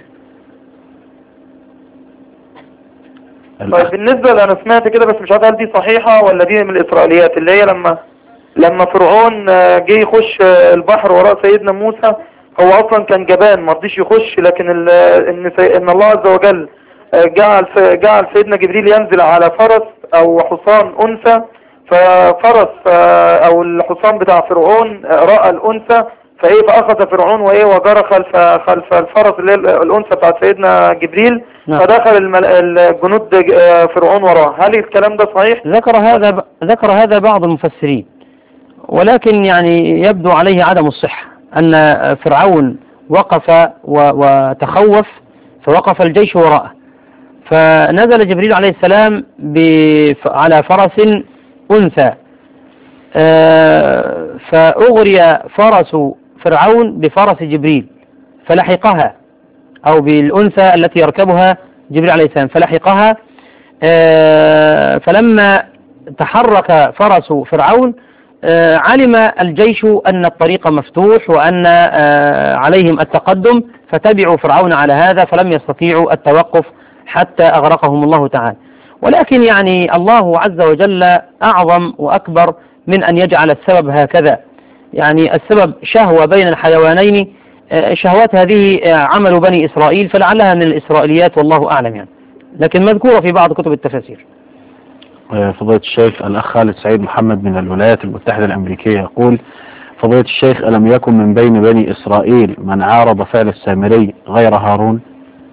[SPEAKER 5] طيب بالنسبة لأنا سمعت كده بس مش عارف هل دي صحيحة ولا دي من الإسرائيليات، اللي هي لما لما فرعون جه يخش البحر وراء سيدنا موسى، هو أصلا كان جبان ما رضيش يخش، لكن إن إن الله عز وجل جعل جعل سيدنا جبريل ينزل على فرس أو حصان أنثى، ففرس أو الحصان بتاع فرعون رأى الأنثى فإيه فأخذ فرعون وإيه وجرى خلف خلف الفرس اللي الأنثى بتاعت سيدنا جبريل، فدخل الجنود فرعون وراه. هل الكلام ده صحيح؟
[SPEAKER 2] ذكر هذا ذكر هذا بعض المفسرين، ولكن يعني يبدو عليه عدم الصحة، أن فرعون وقف وتخوف فوقف الجيش وراءه، فنزل جبريل عليه السلام على فرس أنثى، فأغري فرس فرعون بفرس جبريل فلحقها، أو بالأنثى التي يركبها جبريل عليه السلام فلحقها. فلما تحرك فرس فرعون علم الجيش أن الطريق مفتوح وأن عليهم التقدم، فتبعوا فرعون على هذا فلم يستطيعوا التوقف حتى أغرقهم الله تعالى. ولكن يعني الله عز وجل أعظم وأكبر من أن يجعل السبب هكذا. يعني السبب شهوة بين الحيوانين، شهوات هذه عمل بني إسرائيل فلعلها من الإسرائيليات والله أعلم يعني، لكن مذكورة في بعض كتب التفاسير.
[SPEAKER 1] فضيلة الشيخ الأخ خالد سعيد محمد من الولايات المتحدة الأمريكية يقول: فضيلة الشيخ ألم يكن من بين بني إسرائيل من عارض فعل السامري غير هارون؟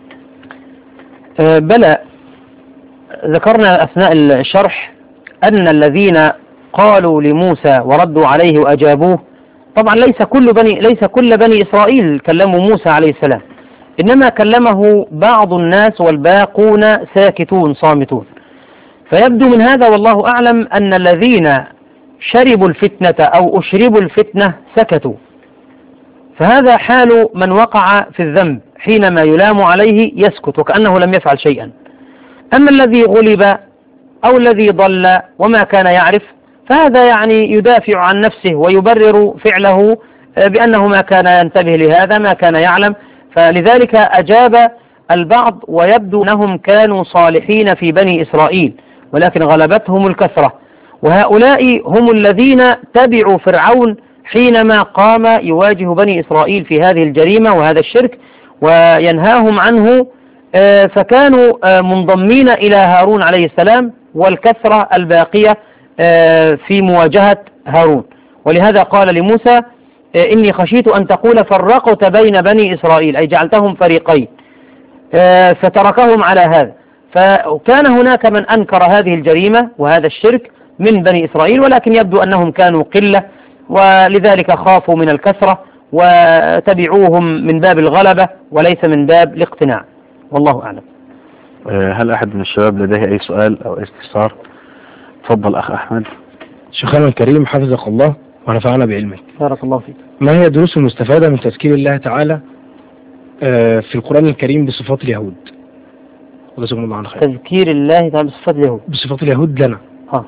[SPEAKER 2] أه بلى، ذكرنا أثناء الشرح أن الذين قالوا لموسى وردوا عليه وأجابوه، طبعا ليس كل بني ليس كل بني إسرائيل كلموا موسى عليه السلام، إنما كلمه بعض الناس والباقون ساكتون صامتون. فيبدو من هذا والله أعلم أن الذين شربوا الفتنة أو أشربوا الفتنة سكتوا، فهذا حال من وقع في الذنب، حينما يلام عليه يسكت وكأنه لم يفعل شيئا. أما الذي غلب أو الذي ضل وما كان يعرف فهذا يعني يدافع عن نفسه ويبرر فعله بأنه ما كان ينتبه لهذا، ما كان يعلم، فلذلك أجاب البعض، ويبدو أنهم كانوا صالحين في بني إسرائيل ولكن غلبتهم الكثرة، وهؤلاء هم الذين تبعوا فرعون حينما قام يواجه بني إسرائيل في هذه الجريمة وهذا الشرك وينهاهم عنه، فكانوا منضمين إلى هارون عليه السلام والكثرة الباقية في مواجهة هارون. ولهذا قال لموسى: إني خشيت أن تقول فرقت بين بني إسرائيل، أي جعلتهم فريقين، فتركهم على هذا. فكان هناك من أنكر هذه الجريمة وهذا الشرك من بني إسرائيل، ولكن يبدو أنهم كانوا قلة ولذلك خافوا من الكثرة وتبعوهم من باب الغلبة وليس من باب الاقتناع، والله أعلم.
[SPEAKER 1] هل أحد من الشباب لديه أي سؤال أو استفسار؟ تفضل أخ أحمد.
[SPEAKER 6] شيخنا الكريم حفظك الله ونفعنا بعلمك.
[SPEAKER 2] بارك الله فيك.
[SPEAKER 6] ما هي الدروس المستفادة من تذكير الله تعالى في القرآن الكريم بصفات اليهود؟ وجزاكم الله عنه خير.
[SPEAKER 2] تذكير الله تعالى بصفات اليهود.
[SPEAKER 6] بصفات اليهود لنا.
[SPEAKER 2] ها.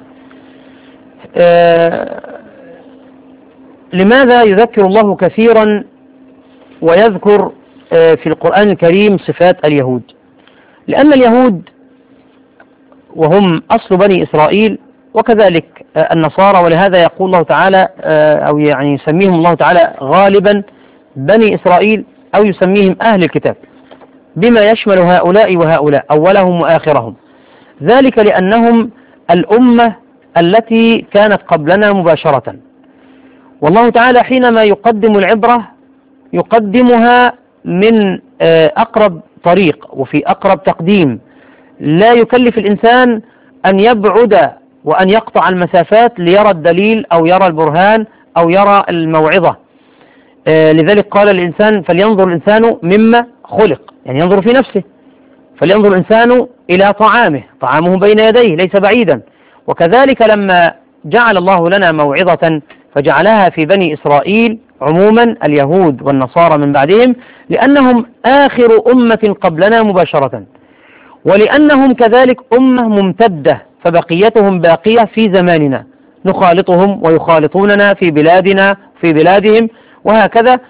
[SPEAKER 2] آه لماذا يذكر الله كثيرا ويذكر آه في القرآن الكريم صفات اليهود؟ لأن اليهود وهم أصل بني إسرائيل وكذلك آه النصارى، ولهذا يقول الله تعالى آه أو يعني يسميهم الله تعالى غالبا بني إسرائيل أو يسميهم أهل الكتاب، بما يشمل هؤلاء وهؤلاء أولهم وآخرهم، ذلك لأنهم الأمة التي كانت قبلنا مباشرة. والله تعالى حينما يقدم العبرة يقدمها من أقرب طريق وفي أقرب تقديم، لا يكلف الإنسان أن يبعد وأن يقطع المسافات ليرى الدليل أو يرى البرهان أو يرى الموعظة. لذلك قال الإنسان فلينظر الإنسان مما خلق، يعني ينظر في نفسه. فلينظر الإنسان إلى طعامه، طعامه بين يديه ليس بعيدا. وكذلك لما جعل الله لنا موعظة فجعلها في بني إسرائيل عموما اليهود والنصارى من بعدهم، لأنهم آخر أمة قبلنا مباشرة، ولأنهم كذلك أمة ممتدة فبقيتهم باقية في زماننا، نخالطهم ويخالطوننا في بلادنا في بلادهم وهكذا،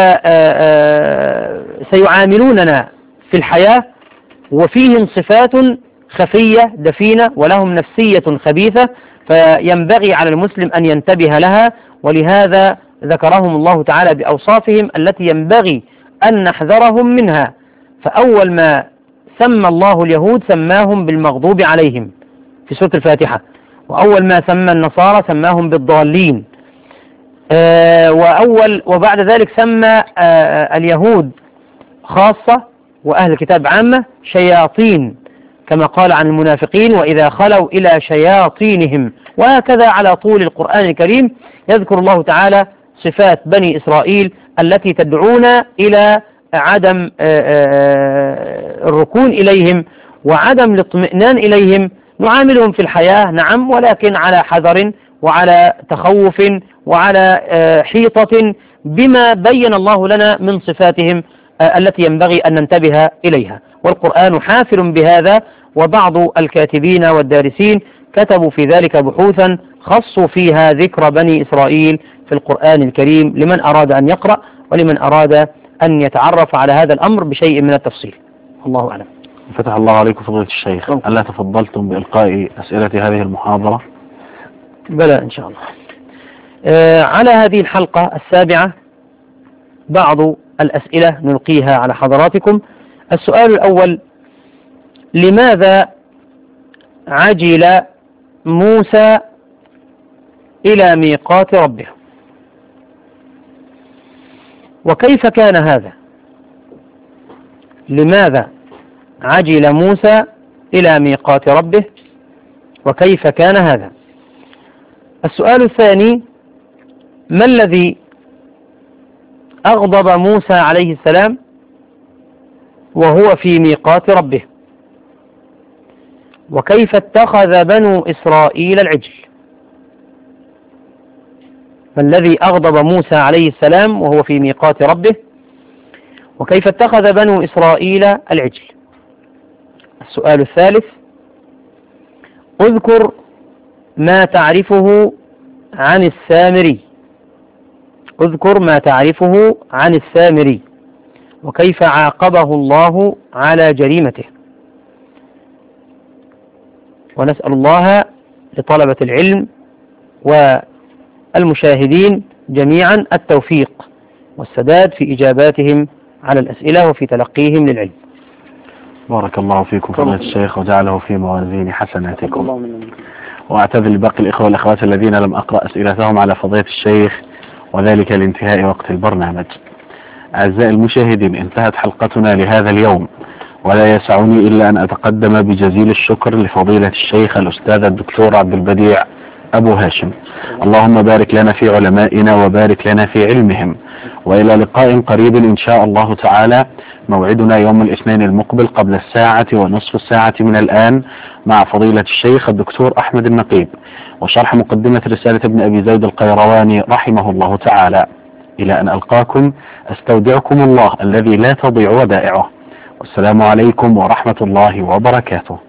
[SPEAKER 2] فسيعاملوننا في الحياة وفيهم صفات خفية دفينة ولهم نفسية خبيثة، فينبغي على المسلم أن ينتبه لها. ولهذا ذكرهم الله تعالى بأوصافهم التي ينبغي أن نحذرهم منها. فأول ما سمى الله اليهود سماهم بالمغضوب عليهم في سورة الفاتحة، وأول ما سمى النصارى سماهم بالضالين، آه وأول وبعد ذلك سمى آه اليهود خاصة وأهل الكتاب عامة شياطين، كما قال عن المنافقين وإذا خلوا إلى شياطينهم. وهكذا على طول القرآن الكريم يذكر الله تعالى صفات بني إسرائيل التي تدعونا إلى عدم الركون إليهم وعدم الاطمئنان إليهم. نعاملهم في الحياة نعم، ولكن على حذر وعلى تخوف وعلى حيطة بما بين الله لنا من صفاتهم التي ينبغي أن ننتبه إليها. والقرآن حافل بهذا، وبعض الكاتبين والدارسين كتبوا في ذلك بحوثا خصوا فيها ذكر بني إسرائيل في القرآن الكريم لمن أراد أن يقرأ ولمن أراد أن يتعرف على هذا الأمر بشيء من التفصيل. الله أعلم.
[SPEAKER 1] فتح الله عليكم فضيلة الشيخ. ألا تفضلتم بإلقاء أسئلة هذه المحاضرة؟
[SPEAKER 2] بلى إن شاء الله. آه على هذه الحلقة السابعة بعض الأسئلة نلقيها على حضراتكم. السؤال الأول: لماذا عجل موسى إلى ميقات ربه؟ وكيف كان هذا؟ لماذا عجل موسى إلى ميقات ربه وكيف كان هذا؟ السؤال الثاني: ما الذي أغضب موسى عليه السلام وهو في ميقات ربه؟ وكيف اتخذ بنو إسرائيل العجل؟ ما الذي أغضب موسى عليه السلام وهو في ميقات ربه؟ وكيف اتخذ بنو إسرائيل العجل؟ السؤال الثالث: اذكر ما تعرفه عن السامري. اذكر ما تعرفه عن السامري وكيف عاقبه الله على جريمته. ونسأل الله لطلبة العلم والمشاهدين جميعا التوفيق والسداد في إجاباتهم على الأسئلة وفي تلقيهم للعلم.
[SPEAKER 1] بارك الله فيكم فضيلة الشيخ وجعله في موازين حسناتكم. وأعتذر لباقي الإخوة والأخوات الذين لم أقرأ أسئلتهم على فضيلة الشيخ وذلك لانتهاء وقت البرنامج. أعزائي المشاهدين، انتهت حلقتنا لهذا اليوم، ولا يسعني إلا أن أتقدم بجزيل الشكر لفضيلة الشيخ الأستاذ الدكتور عبد البديع أبو هاشم. اللهم بارك لنا في علمائنا وبارك لنا في علمهم، وإلى لقاء قريب إن شاء الله تعالى. موعدنا يوم الاثنين المقبل قبل الساعة ونصف الساعة من الآن مع فضيلة الشيخ الدكتور أحمد النقيب وشرح مقدمة رسالة ابن أبي زيد القيرواني رحمه الله تعالى. إلى أن ألقاكم أستودعكم الله الذي لا تضيع ودائعه، والسلام عليكم ورحمة الله وبركاته.